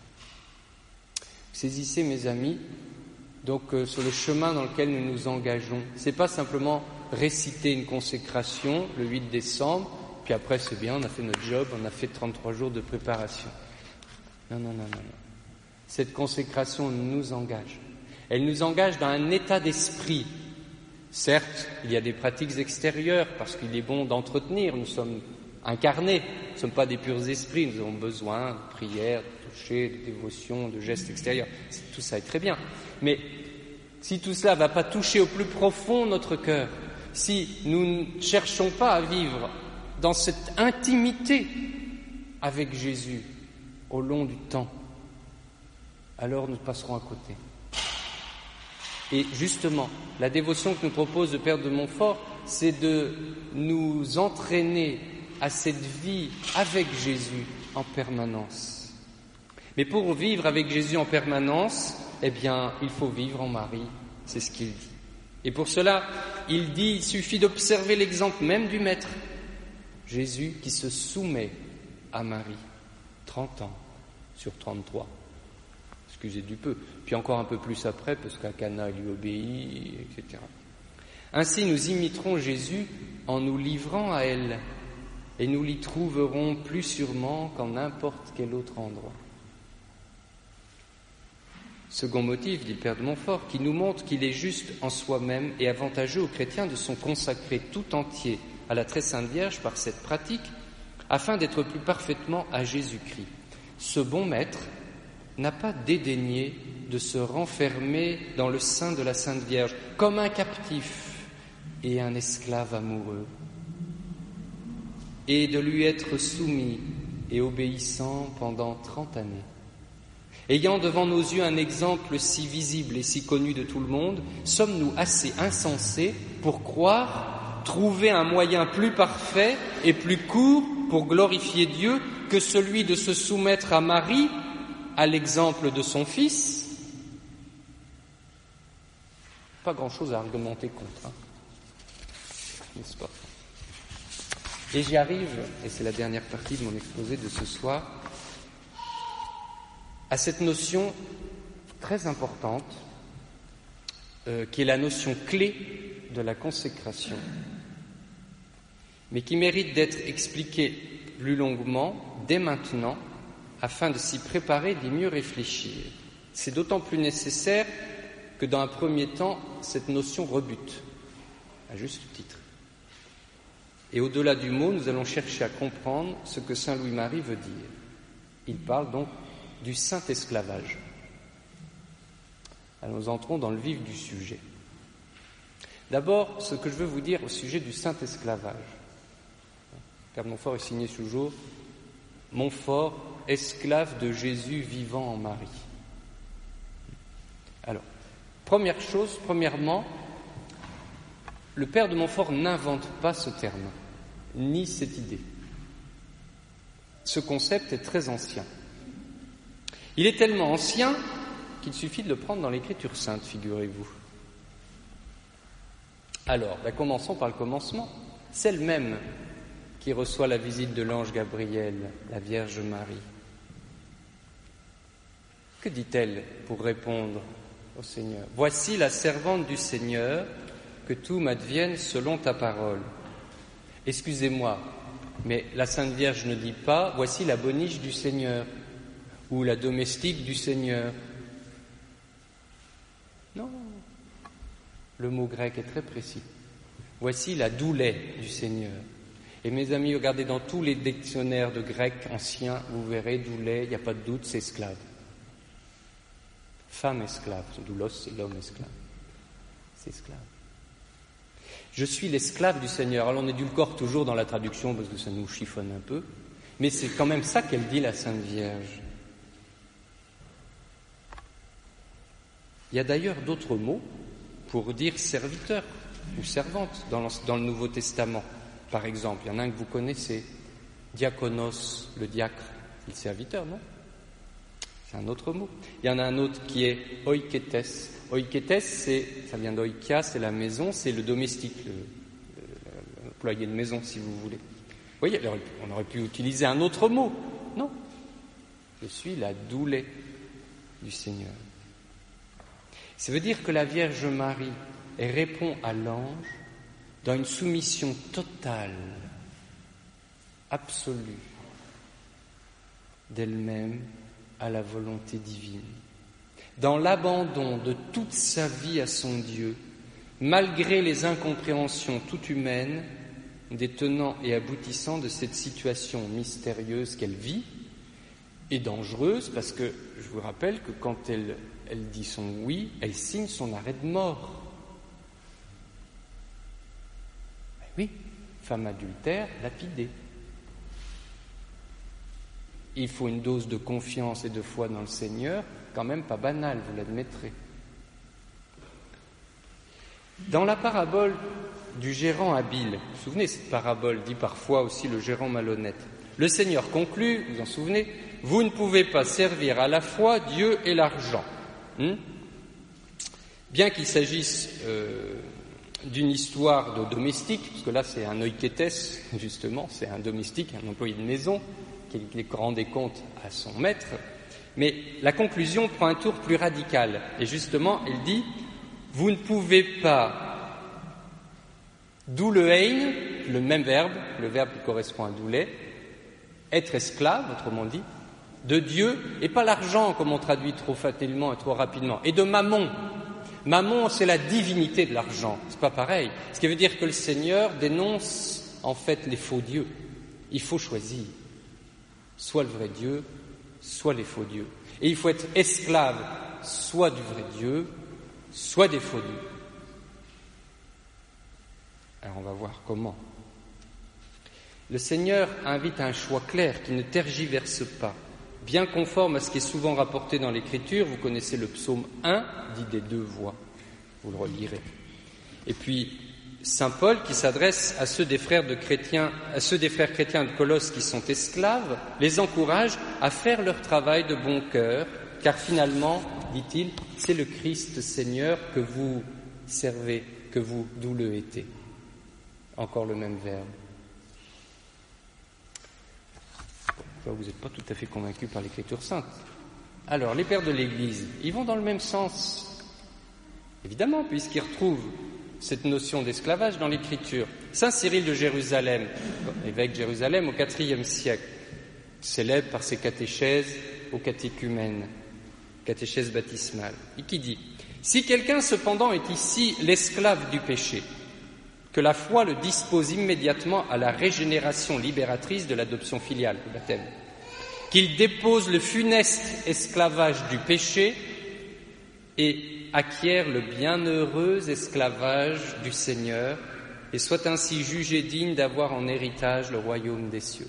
Vous saisissez, mes amis, donc euh, sur le chemin dans lequel nous nous engageons. C'est pas simplement réciter une consécration le huit décembre, puis après c'est bien, on a fait notre job, on a fait trente-trois jours de préparation. Non, non, non, non, non. Cette consécration nous engage. Elle nous engage dans un état d'esprit. Certes, il y a des pratiques extérieures, parce qu'il est bon d'entretenir, nous sommes incarnés, nous ne sommes pas des purs esprits, nous avons besoin de prière, de toucher, de dévotion, de gestes extérieurs. Tout ça est très bien. Mais si tout cela ne va pas toucher au plus profond notre cœur, si nous ne cherchons pas à vivre dans cette intimité avec Jésus au long du temps, alors nous passerons à côté. Et justement, la dévotion que nous propose le Père de Montfort, c'est de nous entraîner à cette vie avec Jésus en permanence. Mais pour vivre avec Jésus en permanence, eh bien, il faut vivre en Marie, c'est ce qu'il dit. Et pour cela, il dit, il suffit d'observer l'exemple même du Maître, Jésus qui se soumet à Marie, trente ans sur trente-trois. Excusez du peu, puis encore un peu plus après, parce qu'à Cana, il lui obéit, et cetera. Ainsi, nous imiterons Jésus en nous livrant à elle, et nous l'y trouverons plus sûrement qu'en n'importe quel autre endroit. Second motif, dit le Père de Montfort, qui nous montre qu'il est juste en soi-même et avantageux aux chrétiens de se consacrer tout entier à la très sainte Vierge par cette pratique, afin d'être plus parfaitement à Jésus-Christ. Ce bon maître n'a pas dédaigné de se renfermer dans le sein de la Sainte Vierge comme un captif et un esclave amoureux, et de lui être soumis et obéissant pendant trente années. Ayant devant nos yeux un exemple si visible et si connu de tout le monde, sommes-nous assez insensés pour croire trouver un moyen plus parfait et plus court pour glorifier Dieu que celui de se soumettre à Marie, à l'exemple de son Fils? Pas grand-chose à argumenter contre, hein, n'est-ce pas? Et j'y arrive, et c'est la dernière partie de mon exposé de ce soir, à cette notion très importante, euh, qui est la notion clé de la consécration, mais qui mérite d'être expliquée plus longuement dès maintenant, afin de s'y préparer, d'y mieux réfléchir. C'est d'autant plus nécessaire que dans un premier temps, cette notion rebute, à juste titre. Et au-delà du mot, nous allons chercher à comprendre ce que saint Louis-Marie veut dire. Il parle donc du saint esclavage. Alors nous entrons dans le vif du sujet. D'abord, ce que je veux vous dire au sujet du saint esclavage. Car Montfort est signé sous jour Montfort, esclave de Jésus vivant en Marie. Alors, première chose, premièrement, le Père de Montfort n'invente pas ce terme, ni cette idée. Ce concept est très ancien. Il est tellement ancien qu'il suffit de le prendre dans l'Écriture sainte, figurez-vous. Alors, ben commençons par le commencement. Celle même qui reçoit la visite de l'ange Gabriel, la Vierge Marie. Que dit-elle pour répondre au Seigneur? « Voici la servante du Seigneur, que tout m'advienne selon ta parole. » Excusez-moi, mais la Sainte Vierge ne dit pas « Voici la boniche du Seigneur » ou la domestique du Seigneur. Non, le mot grec est très précis. Voici la doulet du Seigneur. Et mes amis, regardez dans tous les dictionnaires de grec anciens, vous verrez doulet, il n'y a pas de doute, c'est esclave. Femme esclave, doulos, c'est l'homme esclave. esclave. Je suis l'esclave du Seigneur. Alors on édulcore toujours dans la traduction parce que ça nous chiffonne un peu, mais c'est quand même ça qu'elle dit, la Sainte Vierge. Il y a d'ailleurs d'autres mots pour dire serviteur ou servante dans le, dans le Nouveau Testament. Par exemple, il y en a un que vous connaissez, diakonos, le diacre, le serviteur, non? C'est un autre mot. Il y en a un autre qui est oiketes. Oiketes, c'est, ça vient d'oikia, c'est la maison, c'est le domestique, le, le, l'employé de maison, si vous voulez. Vous voyez, on aurait pu utiliser un autre mot. Non. Je suis la doulée du Seigneur. Ça veut dire que la Vierge Marie, elle répond à l'ange dans une soumission totale, absolue, d'elle-même à la volonté divine. Dans l'abandon de toute sa vie à son Dieu, malgré les incompréhensions toutes humaines des tenants et aboutissants de cette situation mystérieuse qu'elle vit, et dangereuse, parce que je vous rappelle que quand elle, elle dit son oui, elle signe son arrêt de mort. Ben oui, femme adultère, lapidée. Il faut une dose de confiance et de foi dans le Seigneur, quand même pas banale, vous l'admettrez. Dans la parabole du gérant habile, vous vous souvenez, cette parabole dit parfois aussi le gérant malhonnête. Le Seigneur conclut, vous vous en souvenez, vous ne pouvez pas servir à la fois Dieu et l'argent. Hmm Bien qu'il s'agisse euh, d'une histoire de domestique, parce que là c'est un oiketes, justement, c'est un domestique, un employé de maison, qui rendait compte à son maître, mais la conclusion prend un tour plus radical. Et justement, il dit, vous ne pouvez pas, d'où le hein, le même verbe, le verbe qui correspond à doulet, être esclave, autrement dit, de Dieu, et pas l'argent, comme on traduit trop fatalement et trop rapidement, et de Mammon. Mammon, c'est la divinité de l'argent, c'est pas pareil. Ce qui veut dire que le Seigneur dénonce en fait les faux dieux. Il faut choisir, soit le vrai Dieu, soit les faux dieux. Et il faut être esclave, soit du vrai Dieu, soit des faux dieux. Alors on va voir comment. Le Seigneur invite à un choix clair qui ne tergiverse pas, bien conforme à ce qui est souvent rapporté dans l'Écriture. Vous connaissez le psaume un, dit des deux voix, vous le relirez. Et puis Saint Paul, qui s'adresse à ceux des frères de chrétiens, à ceux des frères chrétiens de Colosse qui sont esclaves, les encourage à faire leur travail de bon cœur, car finalement, dit-il, c'est le Christ Seigneur que vous servez, que vous douleux été. Encore le même verbe. Vous n'êtes pas tout à fait convaincus par l'Écriture sainte. Alors, les pères de l'Église, ils vont dans le même sens, évidemment, puisqu'ils retrouvent cette notion d'esclavage dans l'Écriture. Saint Cyril de Jérusalem, évêque de Jérusalem au quatrième siècle, célèbre par ses catéchèses aux catéchumènes, catéchèse baptismale, et qui dit « Si quelqu'un cependant est ici l'esclave du péché, que la foi le dispose immédiatement à la régénération libératrice de l'adoption filiale, le baptême, qu'il dépose le funeste esclavage du péché et acquiert le bienheureux esclavage du Seigneur et soit ainsi jugé digne d'avoir en héritage le royaume des cieux. »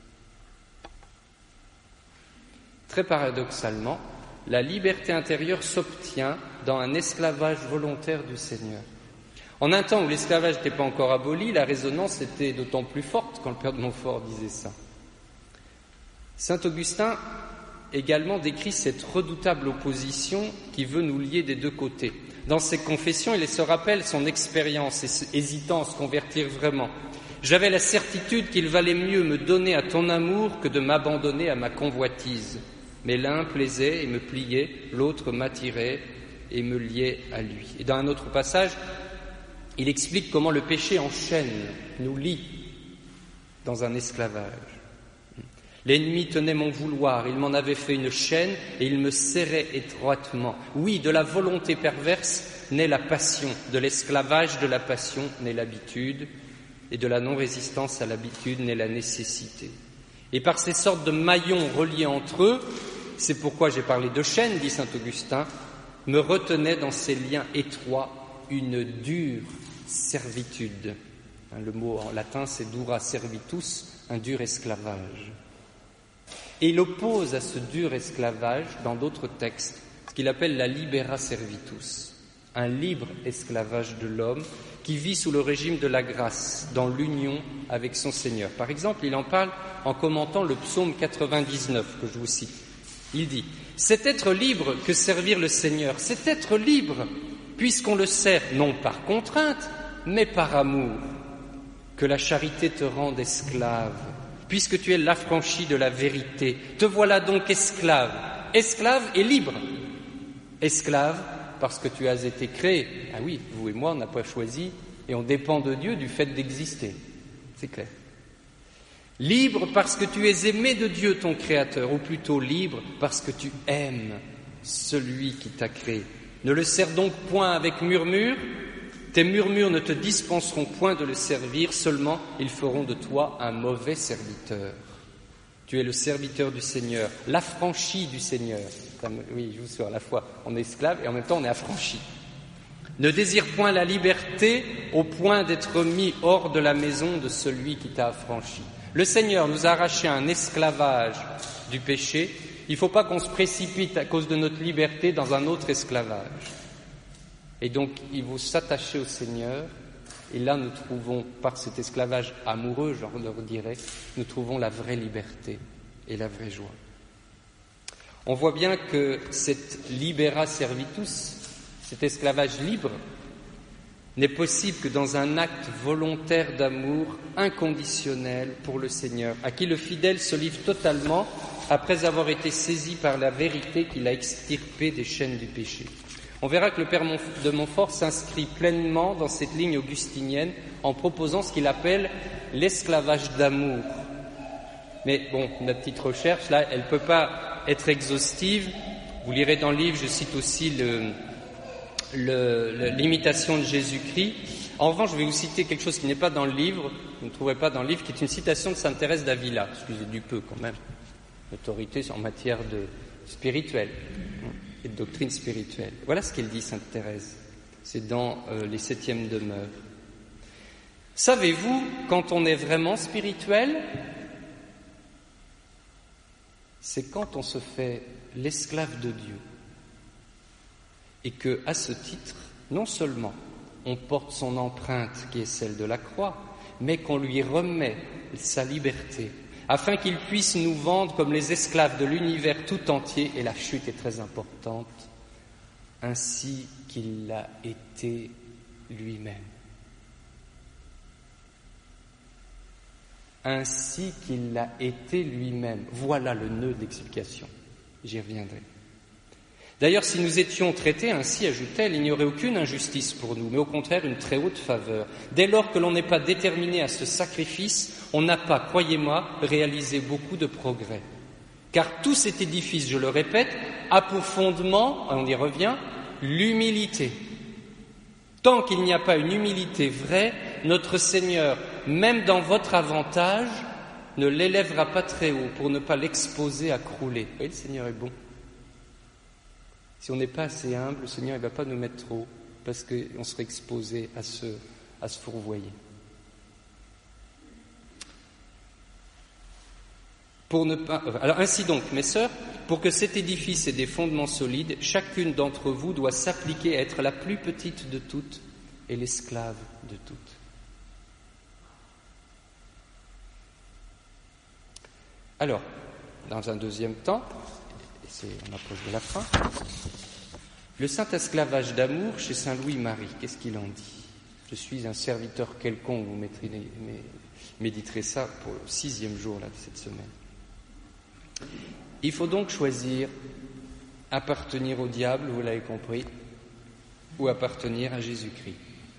Très paradoxalement, la liberté intérieure s'obtient dans un esclavage volontaire du Seigneur. En un temps où l'esclavage n'était pas encore aboli, la résonance était d'autant plus forte quand le Père de Montfort disait ça. Saint Augustin également décrit cette redoutable opposition qui veut nous lier des deux côtés. Dans ses confessions, il se rappelle son expérience, hésitant à se convertir vraiment. « J'avais la certitude qu'il valait mieux me donner à ton amour que de m'abandonner à ma convoitise. Mais l'un plaisait et me pliait, l'autre m'attirait et me liait à lui. » Et dans un autre passage, il explique comment le péché enchaîne, nous lie dans un esclavage. L'ennemi tenait mon vouloir, il m'en avait fait une chaîne et il me serrait étroitement. Oui, de la volonté perverse naît la passion, de l'esclavage de la passion naît l'habitude, et de la non-résistance à l'habitude naît la nécessité. Et par ces sortes de maillons reliés entre eux, c'est pourquoi j'ai parlé de chaîne, dit saint Augustin, me retenait dans ces liens étroits une dure servitude. Le mot en latin, c'est dura servitus, un dur esclavage. Et il oppose à ce dur esclavage, dans d'autres textes, ce qu'il appelle la libera servitus, un libre esclavage de l'homme qui vit sous le régime de la grâce, dans l'union avec son Seigneur. Par exemple, il en parle en commentant le psaume quatre-vingt-dix-neuf, que je vous cite. Il dit « C'est être libre que servir le Seigneur, c'est être libre, puisqu'on le sert non par contrainte, mais par amour. Que la charité te rende esclave, puisque tu es l'affranchi de la vérité. Te voilà donc esclave, esclave et libre. Esclave parce que tu as été créé. Ah oui, vous et moi, on n'a pas choisi et on dépend de Dieu du fait d'exister. C'est clair. Libre parce que tu es aimé de Dieu, ton Créateur, ou plutôt libre parce que tu aimes celui qui t'a créé. Ne le sers donc point avec murmure. Tes murmures ne te dispenseront point de le servir, seulement ils feront de toi un mauvais serviteur. Tu es le serviteur du Seigneur, l'affranchi du Seigneur. Oui, je vous suis à la fois, on est esclave et en même temps on est affranchi. Ne désire point la liberté au point d'être mis hors de la maison de celui qui t'a affranchi. Le Seigneur nous a arraché un esclavage du péché. Il ne faut pas qu'on se précipite à cause de notre liberté dans un autre esclavage. Et donc, il faut s'attacher au Seigneur, et là nous trouvons, par cet esclavage amoureux, je leur dirais, nous trouvons la vraie liberté et la vraie joie. On voit bien que cette libera servitus, cet esclavage libre, n'est possible que dans un acte volontaire d'amour inconditionnel pour le Seigneur, à qui le fidèle se livre totalement après avoir été saisi par la vérité qu'il a extirpée des chaînes du péché. On verra que le Père de Montfort s'inscrit pleinement dans cette ligne augustinienne en proposant ce qu'il appelle l'esclavage d'amour. Mais bon, notre petite recherche, là, elle ne peut pas être exhaustive. Vous lirez dans le livre, je cite aussi le, le, le, l'imitation de Jésus-Christ. En revanche, je vais vous citer quelque chose qui n'est pas dans le livre, vous ne trouverez pas dans le livre, qui est une citation de Sainte Thérèse d'Avila. Excusez du peu quand même, autorité en matière de spirituelle et de doctrine spirituelle. Voilà ce qu'elle dit, Sainte Thérèse. C'est dans euh, les septièmes demeures. Savez-vous, quand on est vraiment spirituel, c'est quand on se fait l'esclave de Dieu. Et que, à ce titre, non seulement on porte son empreinte qui est celle de la croix, mais qu'on lui remet sa liberté, afin qu'il puisse nous vendre comme les esclaves de l'univers tout entier, et la chute est très importante, ainsi qu'il l'a été lui-même. Ainsi qu'il l'a été lui-même. Voilà le nœud d'explication. J'y reviendrai. D'ailleurs, si nous étions traités ainsi, ajoute-t-elle, il n'y aurait aucune injustice pour nous, mais au contraire une très haute faveur. Dès lors que l'on n'est pas déterminé à ce sacrifice, on n'a pas, croyez-moi, réalisé beaucoup de progrès. Car tout cet édifice, je le répète, a pour fondement, on y revient, l'humilité. Tant qu'il n'y a pas une humilité vraie, notre Seigneur, même dans votre avantage, ne l'élèvera pas très haut pour ne pas l'exposer à crouler. Vous voyez, le Seigneur est bon. Si on n'est pas assez humble, le Seigneur ne va pas nous mettre trop haut, parce qu'on serait exposé à se, à se fourvoyer. Pour ne pas, alors ainsi donc, mes sœurs, pour que cet édifice ait des fondements solides, chacune d'entre vous doit s'appliquer à être la plus petite de toutes et l'esclave de toutes. Alors, dans un deuxième temps, et c'est, on approche de la fin, le saint esclavage d'amour chez saint Louis-Marie, qu'est-ce qu'il en dit ? Je suis un serviteur quelconque, vous méditerez ça pour le sixième jour là, de cette semaine. Il faut donc choisir appartenir au diable, vous l'avez compris, ou appartenir à Jésus-Christ.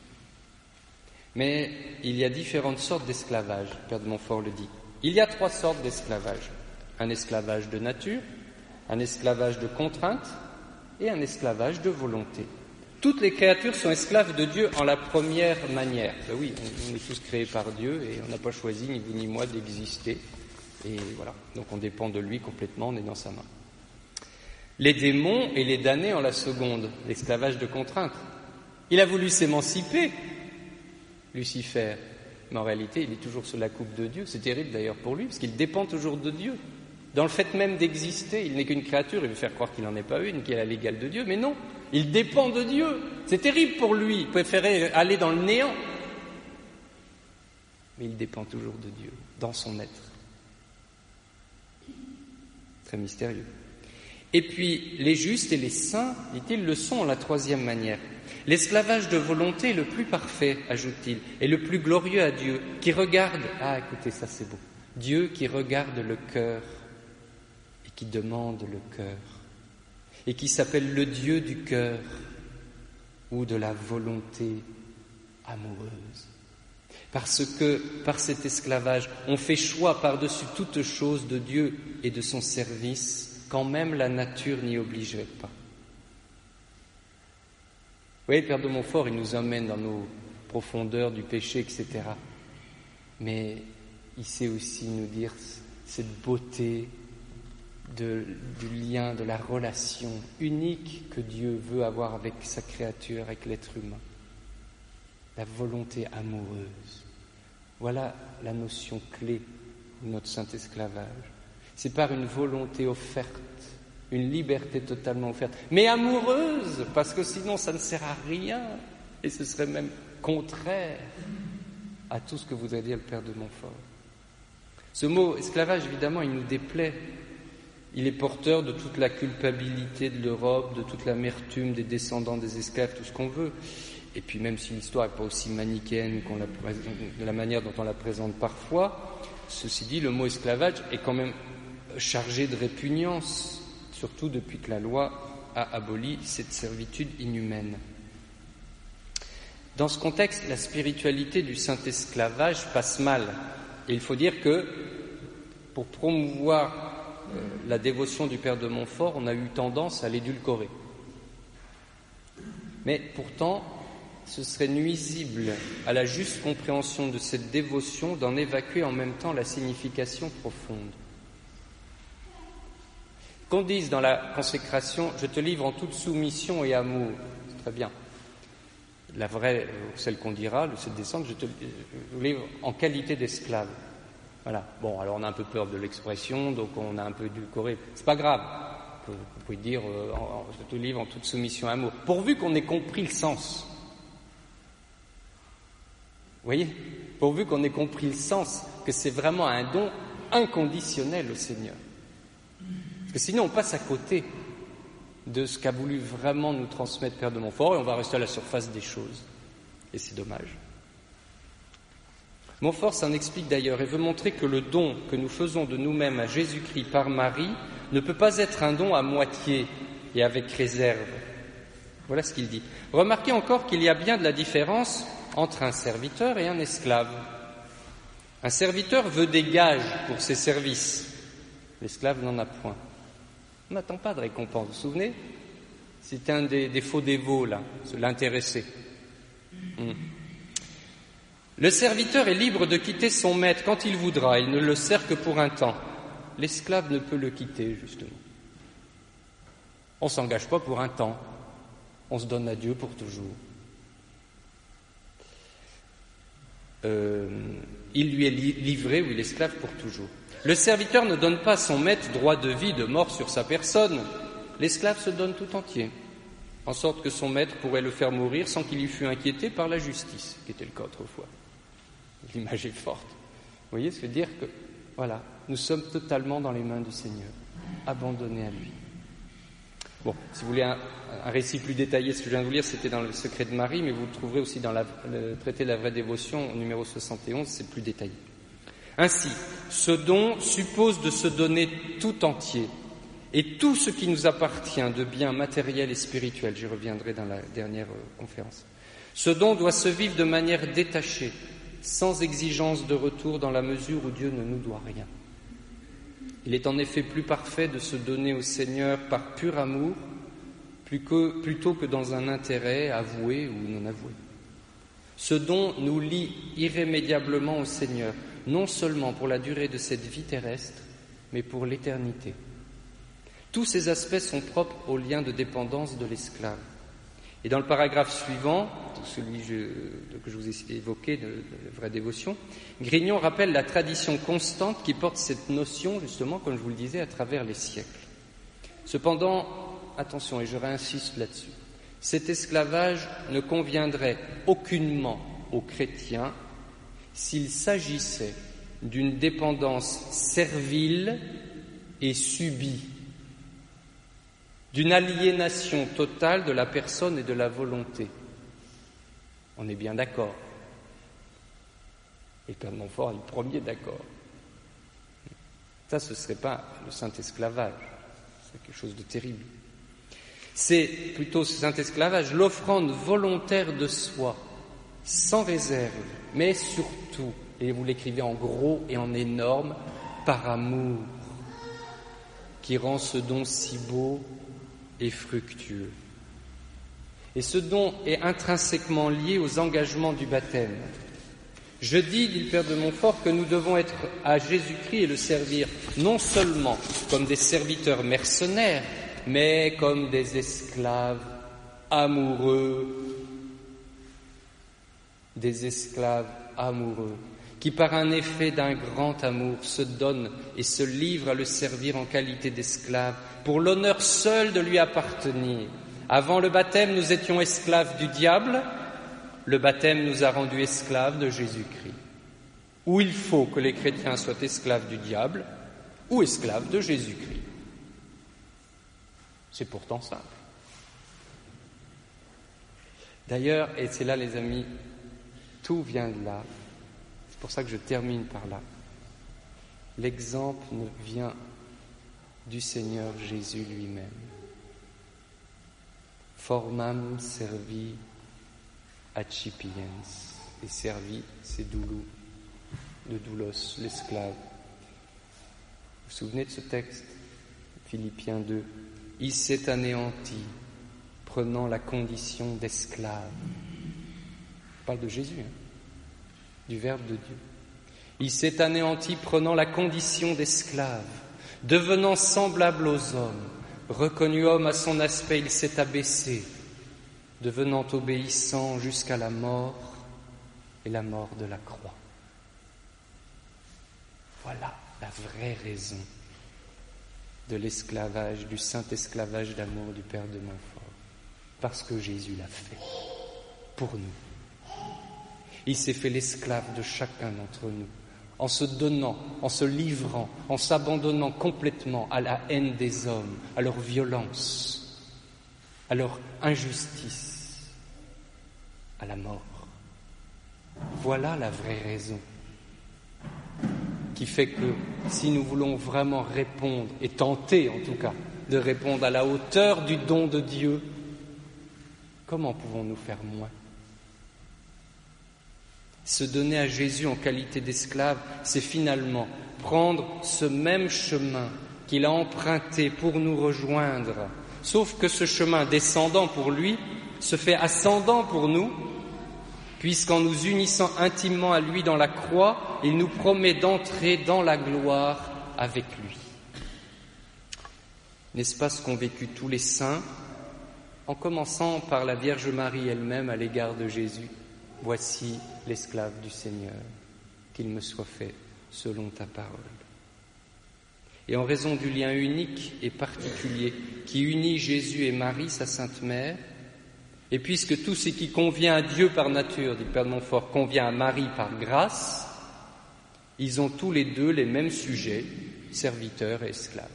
Mais il y a différentes sortes d'esclavage, Père de Montfort le dit. Il y a trois sortes d'esclavage. Un esclavage de nature, un esclavage de contrainte et un esclavage de volonté. Toutes les créatures sont esclaves de Dieu en la première manière. Ben oui, on est tous créés par Dieu et on n'a pas choisi, ni vous ni moi, d'exister. Et voilà, donc on dépend de lui complètement, on est dans sa main. Les démons et les damnés en la seconde, l'esclavage de contrainte. Il a voulu s'émanciper, Lucifer, mais en réalité, il est toujours sous la coupe de Dieu. C'est terrible d'ailleurs pour lui, parce qu'il dépend toujours de Dieu. Dans le fait même d'exister, il n'est qu'une créature, il veut faire croire qu'il n'en est pas une, qu'il est à l'égal de Dieu, mais non, il dépend de Dieu. C'est terrible pour lui, il préférait aller dans le néant. Mais il dépend toujours de Dieu, dans son être. Très mystérieux. Et puis, les justes et les saints, dit-il, le sont en la troisième manière. L'esclavage de volonté est le plus parfait, ajoute-t-il, et le plus glorieux à Dieu, qui regarde, ah écoutez, ça c'est beau, Dieu qui regarde le cœur et qui demande le cœur, et qui s'appelle le Dieu du cœur ou de la volonté amoureuse. Parce que, par cet esclavage, on fait choix par-dessus toute chose de Dieu et de son service, quand même la nature n'y obligerait pas. Vous voyez, le Père de Montfort, il nous emmène dans nos profondeurs du péché, et cetera. Mais il sait aussi nous dire cette beauté de, du lien, de la relation unique que Dieu veut avoir avec sa créature, avec l'être humain. La volonté amoureuse. Voilà la notion clé de notre saint esclavage. C'est par une volonté offerte, une liberté totalement offerte, mais amoureuse, parce que sinon ça ne sert à rien, et ce serait même contraire à tout ce que voudrait dire le Père de Montfort. Ce mot esclavage, évidemment, il nous déplaît. Il est porteur de toute la culpabilité de l'Europe, de toute l'amertume des descendants des esclaves, tout ce qu'on veut. Et puis même si l'histoire n'est pas aussi manichéenne qu'on la présente, de la manière dont on la présente parfois, ceci dit, le mot esclavage est quand même chargé de répugnance, surtout depuis que la loi a aboli cette servitude inhumaine. Dans ce contexte, la spiritualité du saint esclavage passe mal. Et il faut dire que pour promouvoir euh, la dévotion du Père de Montfort, on a eu tendance à l'édulcorer. Mais pourtant, ce serait nuisible à la juste compréhension de cette dévotion d'en évacuer en même temps la signification profonde. Qu'on dise dans la consécration « Je te livre en toute soumission et amour », c'est très bien. La vraie, celle qu'on dira, le sept décembre, je te livre en qualité d'esclave. Voilà. Bon, alors on a un peu peur de l'expression, donc on a un peu édulcoré. C'est pas grave. Vous pouvez dire euh, « Je te livre en toute soumission et amour », pourvu qu'on ait compris le sens. Vous voyez ? Pourvu qu'on ait compris le sens, que c'est vraiment un don inconditionnel au Seigneur. Parce que sinon, on passe à côté de ce qu'a voulu vraiment nous transmettre Père de Montfort et on va rester à la surface des choses. Et c'est dommage. Montfort s'en explique d'ailleurs et veut montrer que le don que nous faisons de nous-mêmes à Jésus-Christ par Marie ne peut pas être un don à moitié et avec réserve. Voilà ce qu'il dit. Remarquez encore qu'il y a bien de la différence entre un serviteur et un esclave. Un serviteur veut des gages pour ses services. L'esclave n'en a point. On n'attend pas de récompense, vous vous souvenez ? C'est un des, des faux dévots, là, l'intéressé. Hum. Le serviteur est libre de quitter son maître quand il voudra, il ne le sert que pour un temps. L'esclave ne peut le quitter, justement. On ne s'engage pas pour un temps, on se donne à Dieu pour toujours. Euh, il lui est li- livré, oui, l'esclave pour toujours. Le serviteur ne donne pas à son maître droit de vie, de mort sur sa personne. L'esclave se donne tout entier, en sorte que son maître pourrait le faire mourir sans qu'il y fût inquiété par la justice, qui était le cas autrefois. L'image est forte. Vous voyez ce que veut dire que, voilà, nous sommes totalement dans les mains du Seigneur, abandonnés à lui. Bon, si vous voulez un, un récit plus détaillé, ce que je viens de vous lire, c'était dans le Secret de Marie, mais vous le trouverez aussi dans la, le traité de la vraie dévotion, au numéro soixante et onze, c'est plus détaillé. Ainsi, ce don suppose de se donner tout entier, et tout ce qui nous appartient de biens matériels et spirituels, j'y reviendrai dans la dernière euh, conférence. Ce don doit se vivre de manière détachée, sans exigence de retour dans la mesure où Dieu ne nous doit rien. Il est en effet plus parfait de se donner au Seigneur par pur amour plus que, plutôt que dans un intérêt avoué ou non avoué. Ce don nous lie irrémédiablement au Seigneur, non seulement pour la durée de cette vie terrestre, mais pour l'éternité. Tous ces aspects sont propres au lien de dépendance de l'esclave. Et dans le paragraphe suivant, celui que je vous ai évoqué, de, de vraie dévotion, Grignon rappelle la tradition constante qui porte cette notion, justement, comme je vous le disais, à travers les siècles. Cependant, attention, et je réinsiste là-dessus, cet esclavage ne conviendrait aucunement aux chrétiens s'il s'agissait d'une dépendance servile et subie, d'une aliénation totale de la personne et de la volonté. On est bien d'accord. Et Père de Montfort est le premier d'accord. Ça, ce ne serait pas le saint-esclavage. C'est quelque chose de terrible. C'est plutôt ce saint-esclavage, l'offrande volontaire de soi, sans réserve, mais surtout, et vous l'écrivez en gros et en énorme, par amour, qui rend ce don si beau et fructueux. Et ce don est intrinsèquement lié aux engagements du baptême. Je dis, dit le Père de Montfort, que nous devons être à Jésus-Christ et le servir non seulement comme des serviteurs mercenaires, mais comme des esclaves amoureux, des esclaves amoureux, qui par un effet d'un grand amour se donnent et se livrent à le servir en qualité d'esclaves, pour l'honneur seul de lui appartenir. Avant le baptême, nous étions esclaves du diable, le baptême nous a rendus esclaves de Jésus-Christ. Ou il faut que les chrétiens soient esclaves du diable, ou esclaves de Jésus-Christ. C'est pourtant simple. D'ailleurs, et c'est là les amis, tout vient de là, c'est pour ça que je termine par là. L'exemple ne vient du Seigneur Jésus lui-même. Formam servi accipiens, et servi, c'est doulou, de doulos, l'esclave. Vous vous souvenez de ce texte, Philippiens deux, il s'est anéanti, prenant la condition d'esclave. Je parle de Jésus, hein, du Verbe de Dieu. Il s'est anéanti, prenant la condition d'esclave, devenant semblable aux hommes. Reconnu homme à son aspect, il s'est abaissé, devenant obéissant jusqu'à la mort et la mort de la croix. Voilà la vraie raison de l'esclavage, du saint esclavage d'amour du Père de Montfort. Parce que Jésus l'a fait pour nous. Il s'est fait l'esclave de chacun d'entre nous, en se donnant, en se livrant, en s'abandonnant complètement à la haine des hommes, à leur violence, à leur injustice, à la mort. Voilà la vraie raison qui fait que si nous voulons vraiment répondre, et tenter en tout cas, de répondre à la hauteur du don de Dieu, comment pouvons-nous faire moins ? Se donner à Jésus en qualité d'esclave, c'est finalement prendre ce même chemin qu'il a emprunté pour nous rejoindre, sauf que ce chemin descendant pour lui se fait ascendant pour nous, puisqu'en nous unissant intimement à lui dans la croix, il nous promet d'entrer dans la gloire avec lui. N'est-ce pas ce qu'ont vécu tous les saints, en commençant par la Vierge Marie elle-même à l'égard de Jésus ? Voici l'esclave du Seigneur, qu'il me soit fait selon ta parole. Et en raison du lien unique et particulier qui unit Jésus et Marie, sa Sainte Mère, et puisque tout ce qui convient à Dieu par nature, dit le Père de Montfort, convient à Marie par grâce, ils ont tous les deux les mêmes sujets, serviteurs et esclaves.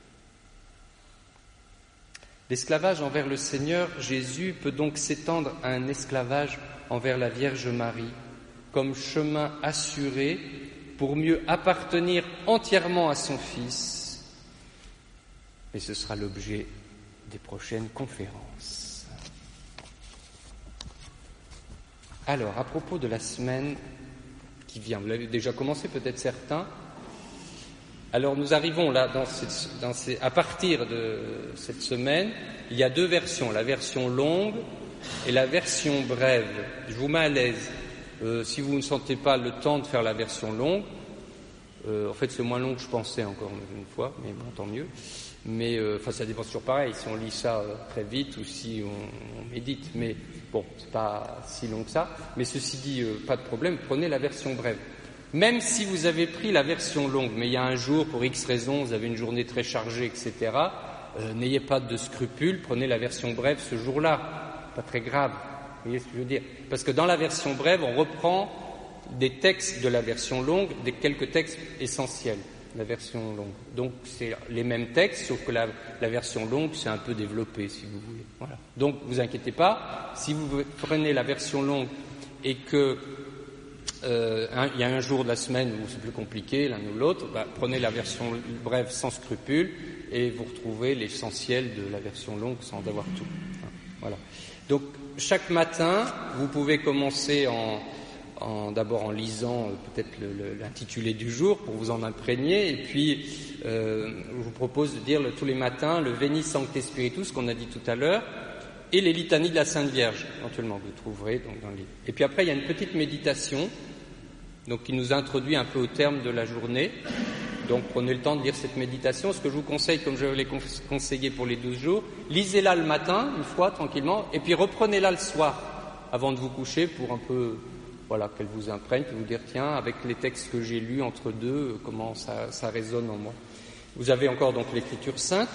L'esclavage envers le Seigneur Jésus peut donc s'étendre à un esclavage envers la Vierge Marie, comme chemin assuré pour mieux appartenir entièrement à son Fils. Et ce sera l'objet des prochaines conférences. Alors, à propos de la semaine qui vient, vous l'avez déjà commencé peut-être certains. Alors nous arrivons là, dans cette, dans ces, à partir de cette semaine, il y a deux versions, la version longue et la version brève. Je vous mets à l'aise. Euh, si vous ne sentez pas le temps de faire la version longue, Euh, en fait, c'est moins long que je pensais encore une fois, mais bon, tant mieux. Mais euh, enfin, ça dépend toujours pareil, si on lit ça euh, très vite ou si on, on médite. Mais bon, c'est pas si long que ça. Mais ceci dit, euh, pas de problème, prenez la version brève. Même si vous avez pris la version longue, mais il y a un jour, pour X raisons, vous avez une journée très chargée, et cetera, euh, n'ayez pas de scrupules, prenez la version brève ce jour-là. Pas très grave, vous voyez ce que je veux dire? Parce que dans la version brève, on reprend des textes de la version longue, des quelques textes essentiels. La version longue. Donc, c'est les mêmes textes, sauf que la, la version longue, c'est un peu développé, si vous voulez. Voilà. Donc, vous inquiétez pas. Si vous prenez la version longue et que euh, un, il y a un jour de la semaine où c'est plus compliqué, l'un ou l'autre, bah, prenez la version brève sans scrupule et vous retrouvez l'essentiel de la version longue sans avoir tout. Voilà. Donc, chaque matin, vous pouvez commencer en En, d'abord en lisant euh, peut-être le, le, l'intitulé du jour pour vous en imprégner, et puis euh, je vous propose de dire le, tous les matins le Veni Sancte Spiritus qu'on a dit tout à l'heure, et les litanies de la Sainte Vierge, éventuellement vous trouverez donc, dans le livre. Et puis après il y a une petite méditation donc, qui nous introduit un peu au terme de la journée. Donc prenez le temps de lire cette méditation. Ce que je vous conseille, comme je l'ai conseillé pour les douze jours, lisez-la le matin, une fois, tranquillement, et puis reprenez-la le soir, avant de vous coucher, pour un peu... Voilà, qu'elle vous imprègne, puis vous dire, tiens, avec les textes que j'ai lus entre deux, comment ça, ça résonne en moi. Vous avez encore donc l'Écriture sainte,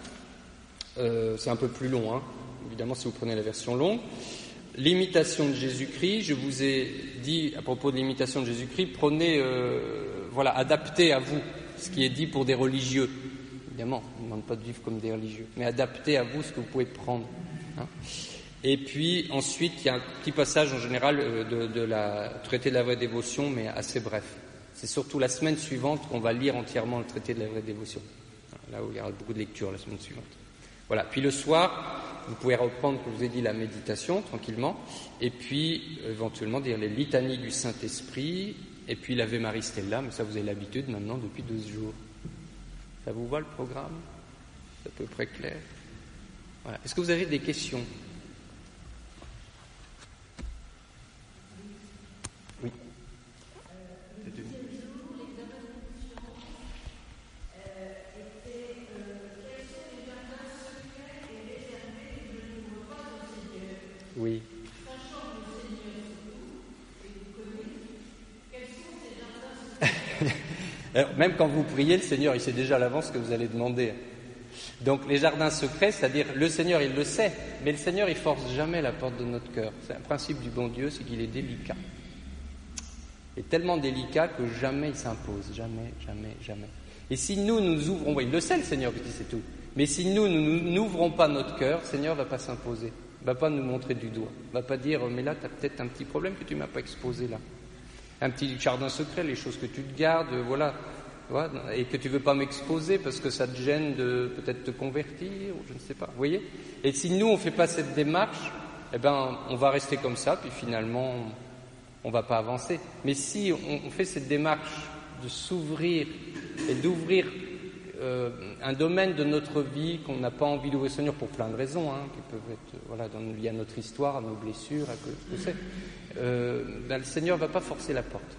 euh, c'est un peu plus long, hein, évidemment, si vous prenez la version longue. L'imitation de Jésus-Christ, je vous ai dit, à propos de l'imitation de Jésus-Christ, prenez, euh, voilà, adaptez à vous ce qui est dit pour des religieux. Évidemment, on ne demande pas de vivre comme des religieux, mais adaptez à vous ce que vous pouvez prendre. Hein. Et puis ensuite, il y a un petit passage en général de, de la traité de la vraie dévotion, mais assez bref. C'est surtout la semaine suivante qu'on va lire entièrement le traité de la vraie dévotion. Là où il y aura beaucoup de lectures la semaine suivante. Voilà. Puis le soir, vous pouvez reprendre, comme je vous ai dit, la méditation tranquillement, et puis éventuellement dire les litanies du Saint-Esprit, et puis l'Ave Maria Stella, mais ça vous avez l'habitude maintenant depuis douze jours. Ça vous va le programme? C'est à peu près clair. Voilà. Est-ce que vous avez des questions? Oui. Alors, même quand vous priez, le Seigneur, il sait déjà à l'avance ce que vous allez demander. Donc, les jardins secrets, c'est-à-dire, le Seigneur, il le sait, mais le Seigneur, il force jamais la porte de notre cœur. C'est un principe du bon Dieu, c'est qu'il est délicat. Il est tellement délicat que jamais il s'impose, jamais, jamais, jamais. Et si nous, nous ouvrons, il le sait, le Seigneur, je dis c'est tout. Mais si nous, nous n'ouvrons pas notre cœur, le Seigneur ne va pas s'imposer. Il ne va pas nous montrer du doigt. Il ne va pas dire, mais là, tu as peut-être un petit problème que tu ne m'as pas exposé là. Un petit jardin secret, les choses que tu te gardes, voilà, voilà, et que tu ne veux pas m'exposer parce que ça te gêne de peut-être te convertir, ou je ne sais pas. Vous voyez? Et si nous, on ne fait pas cette démarche, eh ben, on va rester comme ça, puis finalement, on ne va pas avancer. Mais si on, on fait cette démarche de s'ouvrir et d'ouvrir euh, un domaine de notre vie qu'on n'a pas envie d'ouvrir au Seigneur pour plein de raisons, hein, qui peuvent être voilà, dans, liées à notre histoire, à nos blessures, à que je sais, euh, ben, le Seigneur ne va pas forcer la porte.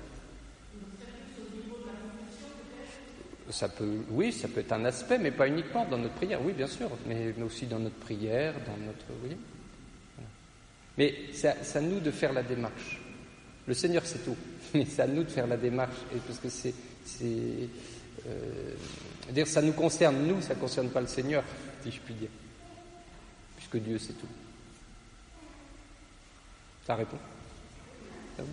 Ça peut, oui, ça peut être un aspect, mais pas uniquement dans notre prière. Oui, bien sûr, mais, mais aussi dans notre prière, dans notre, oui. Voilà. Mais c'est à, c'est à nous de faire la démarche. Le Seigneur, c'est tout, mais c'est à nous de faire la démarche, et parce que c'est, c'est euh, dire, ça nous concerne nous, ça ne concerne pas le Seigneur, si je puis dire, puisque Dieu, c'est tout. Ça répond. Ça va.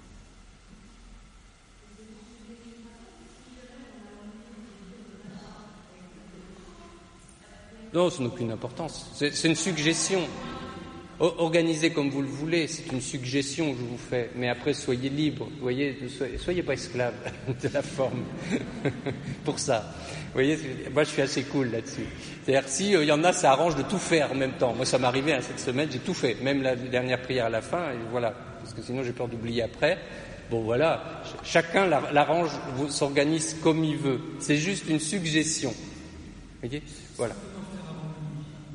Non, ça n'a aucune importance. C'est, c'est une suggestion. Organisez comme vous le voulez, c'est une suggestion que je vous fais. Mais après, soyez libres. Vous voyez, soyez, soyez pas esclaves de la forme. Pour ça. Vous voyez, moi, je suis assez cool là-dessus. C'est-à-dire, si euh, il y en a, ça arrange de tout faire en même temps. Moi, ça m'est arrivé hein, cette semaine, j'ai tout fait. Même la dernière prière à la fin, et voilà. Parce que sinon, j'ai peur d'oublier après. Bon, voilà. Chacun l'arrange, s'organise comme il veut. C'est juste une suggestion. Vous voyez, voilà.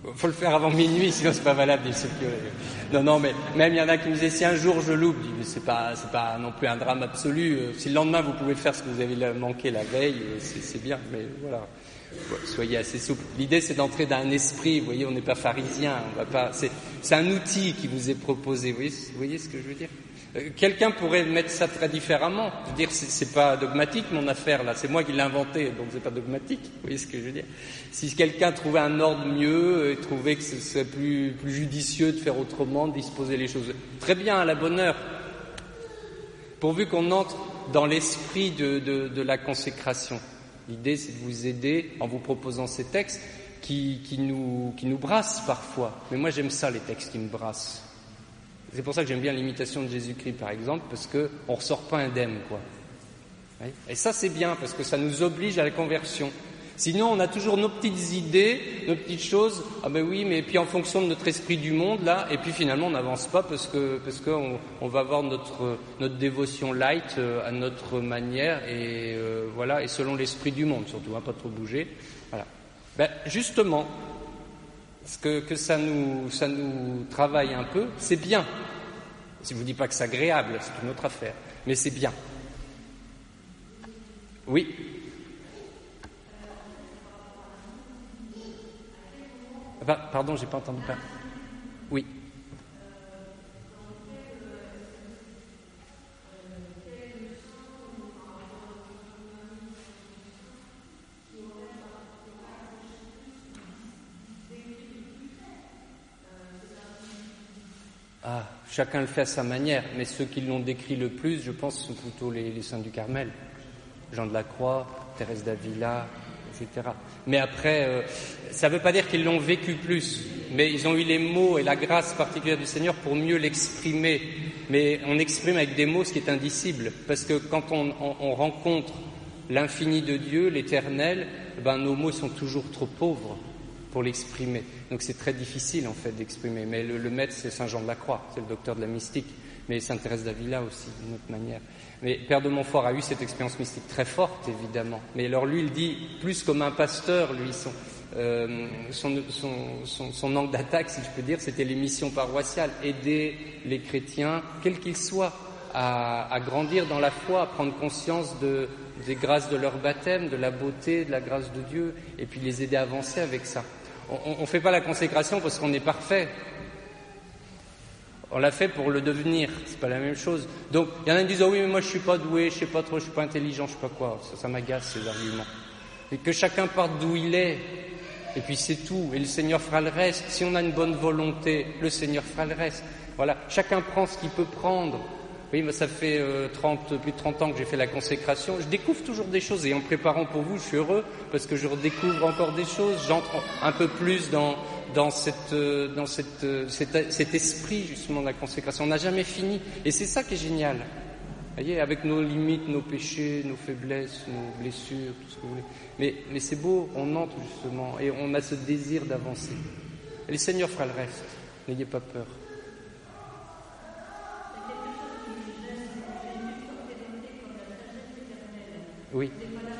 faut le faire avant minuit, sinon c'est pas valable, dit le curé. Non, non, mais même il y en a qui me disaient, si un jour je loupe, je dis, mais c'est pas, c'est pas non plus un drame absolu. Si le lendemain vous pouvez faire ce que vous avez manqué la veille, c'est, c'est bien, mais voilà. Soyez assez souple. L'idée, c'est d'entrer dans un esprit. Vous voyez, on n'est pas pharisien. On va pas. C'est, c'est un outil qui vous est proposé. Vous voyez, vous voyez ce que je veux dire ? euh, Quelqu'un pourrait mettre ça très différemment. Je veux dire, c'est, c'est pas dogmatique mon affaire là. C'est moi qui l'ai inventé, donc c'est pas dogmatique. Vous voyez ce que je veux dire ? Si quelqu'un trouvait un ordre mieux, et trouvait que ce serait plus, plus judicieux de faire autrement, de disposer les choses, très bien, à la bonne heure. Pourvu qu'on entre dans l'esprit de, de, de la consécration. L'idée, c'est de vous aider en vous proposant ces textes qui, qui, nous, qui nous brassent parfois. Mais moi, j'aime ça, les textes qui me brassent. C'est pour ça que j'aime bien l'imitation de Jésus-Christ, par exemple, parce qu'on ne ressort pas indemne, quoi. Et ça, c'est bien, parce que ça nous oblige à la conversion. Sinon, on a toujours nos petites idées, nos petites choses. Ah ben oui, mais puis en fonction de notre esprit du monde, là, et puis finalement, on n'avance pas parce que parce qu'on on va avoir notre notre dévotion light euh, à notre manière et euh, voilà, et selon l'esprit du monde, surtout, hein, pas trop bouger. Voilà. Ben justement, ce que que ça nous ça nous travaille un peu, c'est bien. Si je vous dis pas que c'est agréable, c'est une autre affaire, mais c'est bien. Oui. Pardon, j'ai pas entendu pas. Oui. Ah, chacun le fait à sa manière, mais ceux qui l'ont décrit le plus, je pense, sont plutôt les, les saints du Carmel, Jean de la Croix, Thérèse d'Avila, et cetera. Mais après, euh, ça ne veut pas dire qu'ils l'ont vécu plus, mais ils ont eu les mots et la grâce particulière du Seigneur pour mieux l'exprimer. Mais on exprime avec des mots ce qui est indicible, parce que quand on, on, on rencontre l'infini de Dieu, l'éternel, ben nos mots sont toujours trop pauvres pour l'exprimer. Donc c'est très difficile en fait d'exprimer. Mais le, le maître, c'est Saint Jean de la Croix, c'est le docteur de la mystique, mais Sainte Thérèse d'Avila aussi, d'une autre manière. Mais Père de Montfort a eu cette expérience mystique très forte, évidemment. Mais alors lui, il dit, plus comme un pasteur, lui, son, euh, son, son, son, son angle d'attaque, si je peux dire, c'était les missions paroissiales, aider les chrétiens, quels qu'ils soient, à, à grandir dans la foi, à prendre conscience de, des grâces de leur baptême, de la beauté, de la grâce de Dieu, et puis les aider à avancer avec ça. On ne fait pas la consécration parce qu'on est parfait. On l'a fait pour le devenir, c'est pas la même chose. Donc, il y en a qui disent, oh oui, mais moi je suis pas doué, je sais pas trop, je suis pas intelligent, je sais pas quoi. Ça, ça m'agace, ces arguments. Et que chacun parte d'où il est, et puis c'est tout. Et le Seigneur fera le reste. Si on a une bonne volonté, le Seigneur fera le reste. Voilà. Chacun prend ce qu'il peut prendre. Oui, mais ça fait euh, trente, plus de trente ans que j'ai fait la consécration. Je découvre toujours des choses, et en préparant pour vous, je suis heureux, parce que je redécouvre encore des choses. J'entre un peu plus dans, dans, cette, euh, dans cette, euh, cet, cet esprit, justement, de la consécration. On n'a jamais fini. Et c'est ça qui est génial. Vous voyez, avec nos limites, nos péchés, nos faiblesses, nos blessures, tout ce que vous voulez. Mais, mais c'est beau, on entre, justement, et on a ce désir d'avancer. Et le Seigneur fera le reste. N'ayez pas peur. Oui.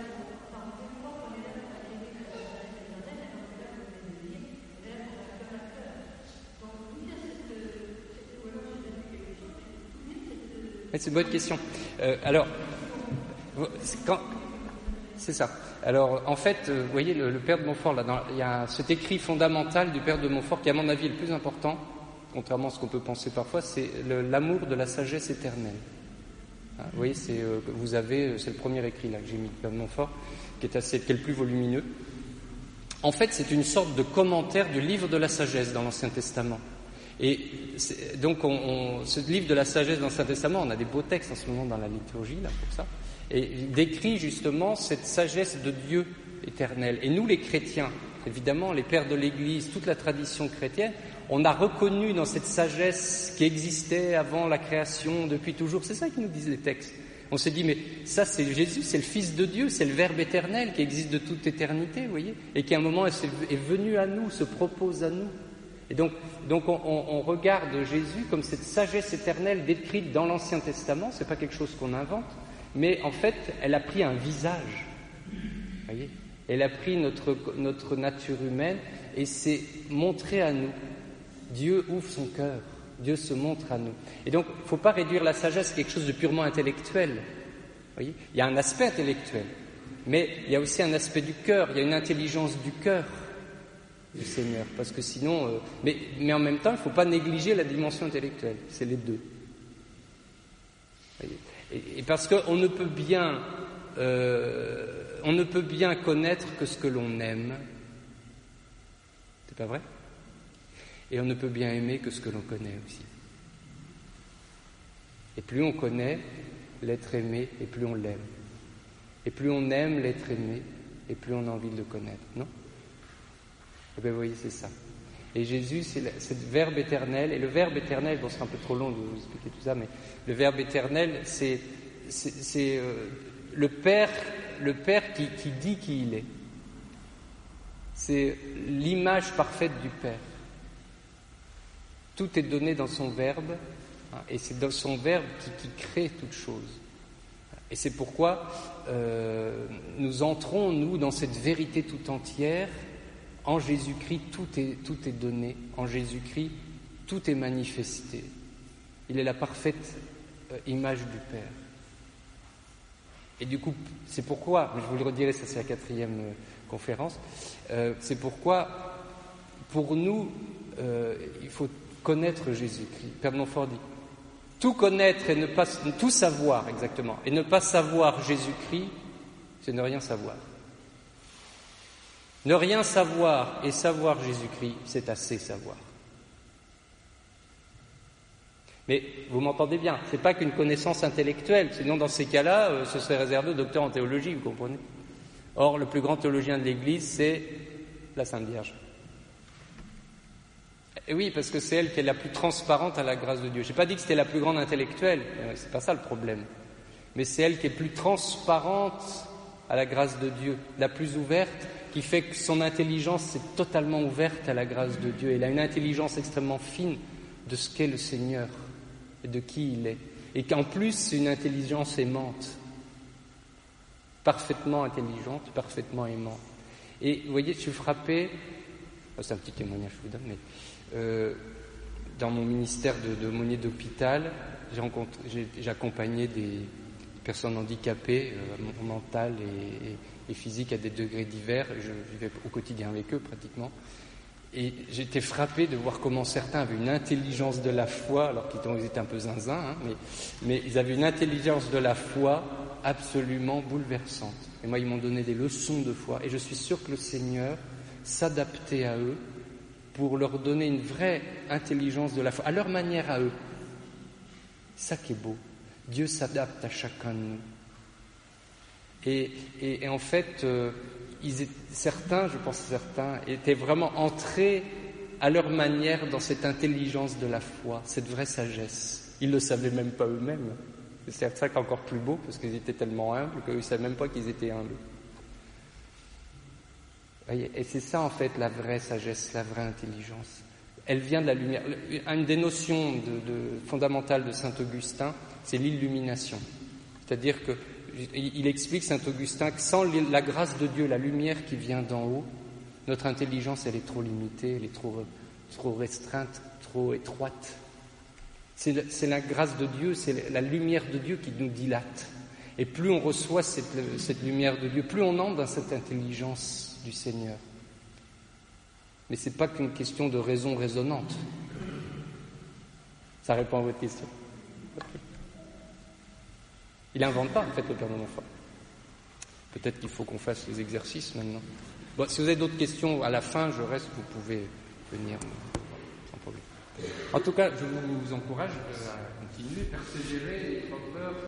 C'est une bonne question. Euh, alors, quand, c'est ça. Alors, en fait, euh, vous voyez, le, le Père de Montfort, là, dans, il y a cet écrit fondamental du Père de Montfort qui, à mon avis, est le plus important, contrairement à ce qu'on peut penser parfois, c'est le, l'amour de la sagesse éternelle. Vous voyez, c'est, euh, vous avez, c'est le premier écrit là que j'ai mis, Père de Montfort, qui est assez, qui est le plus volumineux. En fait, c'est une sorte de commentaire du livre de la sagesse dans l'Ancien Testament. Et donc, on, on, ce livre de la sagesse dans l'Ancien Testament, on a des beaux textes en ce moment dans la liturgie là pour ça, et il décrit justement cette sagesse de Dieu éternel. Et nous, les chrétiens, évidemment, les pères de l'Église, toute la tradition chrétienne, on a reconnu dans cette sagesse qui existait avant la création, depuis toujours. C'est ça qui nous disent les textes. On s'est dit, mais ça, c'est Jésus, c'est le Fils de Dieu, c'est le Verbe éternel qui existe de toute éternité, vous voyez, et qui à un moment est venu à nous, se propose à nous. Et donc, donc on, on, on regarde Jésus comme cette sagesse éternelle décrite dans l'Ancien Testament. C'est pas quelque chose qu'on invente, mais en fait, elle a pris un visage. Vous voyez, Elle a pris notre, notre nature humaine et s'est montrée à nous. Dieu ouvre son cœur, Dieu se montre à nous. Et donc, il ne faut pas réduire la sagesse à quelque chose de purement intellectuel. Vous voyez ? Il y a un aspect intellectuel, mais il y a aussi un aspect du cœur, il y a une intelligence du cœur du Seigneur. Parce que sinon, euh, mais, mais en même temps, il ne faut pas négliger la dimension intellectuelle, c'est les deux. Vous voyez ? Et, et parce qu'on ne peut bien, euh, on ne peut bien connaître que ce que l'on aime. C'est pas vrai ? Et on ne peut bien aimer que ce que l'on connaît aussi. Et plus on connaît l'être aimé, et plus on l'aime. Et plus on aime l'être aimé, et plus on a envie de le connaître, non ? Eh bien, vous voyez, c'est ça. Et Jésus, c'est le, c'est le Verbe éternel. Et le Verbe éternel, bon, c'est un peu trop long de vous expliquer tout ça, mais le Verbe éternel, c'est, c'est, c'est euh, le Père, le Père qui, qui dit qui il est. C'est l'image parfaite du Père. Tout est donné dans son Verbe, hein, et c'est dans son Verbe qui, qui crée toute chose. Et c'est pourquoi euh, nous entrons, nous, dans cette vérité tout entière. En Jésus-Christ, tout est, tout est donné. En Jésus-Christ, tout est manifesté. Il est la parfaite euh, image du Père. Et du coup, c'est pourquoi, je vous le redirai, ça c'est la quatrième euh, conférence, euh, c'est pourquoi, pour nous, euh, il faut connaître Jésus-Christ. Père de Montfort dit, tout connaître et ne pas, tout savoir exactement, et ne pas savoir Jésus-Christ, c'est ne rien savoir. Ne rien savoir et savoir Jésus-Christ, c'est assez savoir. Mais vous m'entendez bien, c'est pas qu'une connaissance intellectuelle, sinon dans ces cas-là, euh, ce serait réservé aux docteurs en théologie, vous comprenez ? Or, le plus grand théologien de l'Église, c'est la Sainte Vierge. Et oui, parce que c'est elle qui est la plus transparente à la grâce de Dieu. Je n'ai pas dit que c'était la plus grande intellectuelle, c'est pas ça le problème. Mais c'est elle qui est plus transparente à la grâce de Dieu, la plus ouverte, qui fait que son intelligence est totalement ouverte à la grâce de Dieu. Elle a une intelligence extrêmement fine de ce qu'est le Seigneur et de qui il est. Et qu'en plus, c'est une intelligence aimante, parfaitement intelligente, parfaitement aimante. Et vous voyez, je suis frappé, c'est un petit témoignage que je vous donne, mais euh, dans mon ministère de, d'aumônier d'hôpital, j'ai, rencontré, j'ai, j'ai accompagné des personnes handicapées, euh, mentales et, et, et physiques à des degrés divers. Je vivais au quotidien avec eux pratiquement. Et j'étais frappé de voir comment certains avaient une intelligence de la foi, alors qu'ils étaient un peu zinzins, hein, mais, mais ils avaient une intelligence de la foi absolument bouleversante. Et moi, ils m'ont donné des leçons de foi. Et je suis sûr que le Seigneur s'adaptait à eux pour leur donner une vraie intelligence de la foi, à leur manière à eux. C'est ça qui est beau. Dieu s'adapte à chacun de nous. Et, et, et en fait, euh, ils étaient, certains, je pense certains, étaient vraiment entrés à leur manière dans cette intelligence de la foi, cette vraie sagesse. Ils ne le savaient même pas eux-mêmes. C'est ça qui est encore plus beau, parce qu'ils étaient tellement humbles qu'ils ne savaient même pas qu'ils étaient humbles. Et c'est ça, en fait, la vraie sagesse, la vraie intelligence. Elle vient de la lumière. Une des notions de, de, fondamentales de saint Augustin, c'est l'illumination. C'est-à-dire que il explique, saint Augustin, que sans la grâce de Dieu, la lumière qui vient d'en haut, notre intelligence, elle est trop limitée, elle est trop, trop restreinte, trop étroite. C'est la, c'est la grâce de Dieu, c'est la lumière de Dieu qui nous dilate. Et plus on reçoit cette, cette lumière de Dieu, plus on entre dans cette intelligence du Seigneur. Mais ce n'est pas qu'une question de raison raisonnante. Ça répond à votre question. Il n'invente pas, en fait, le Père de Montfort. Peut-être qu'il faut qu'on fasse les exercices maintenant. Bon, si vous avez d'autres questions, à la fin, je reste, vous pouvez venir sans problème. En tout cas, je vous encourage à continuer, persévérer et pas peur.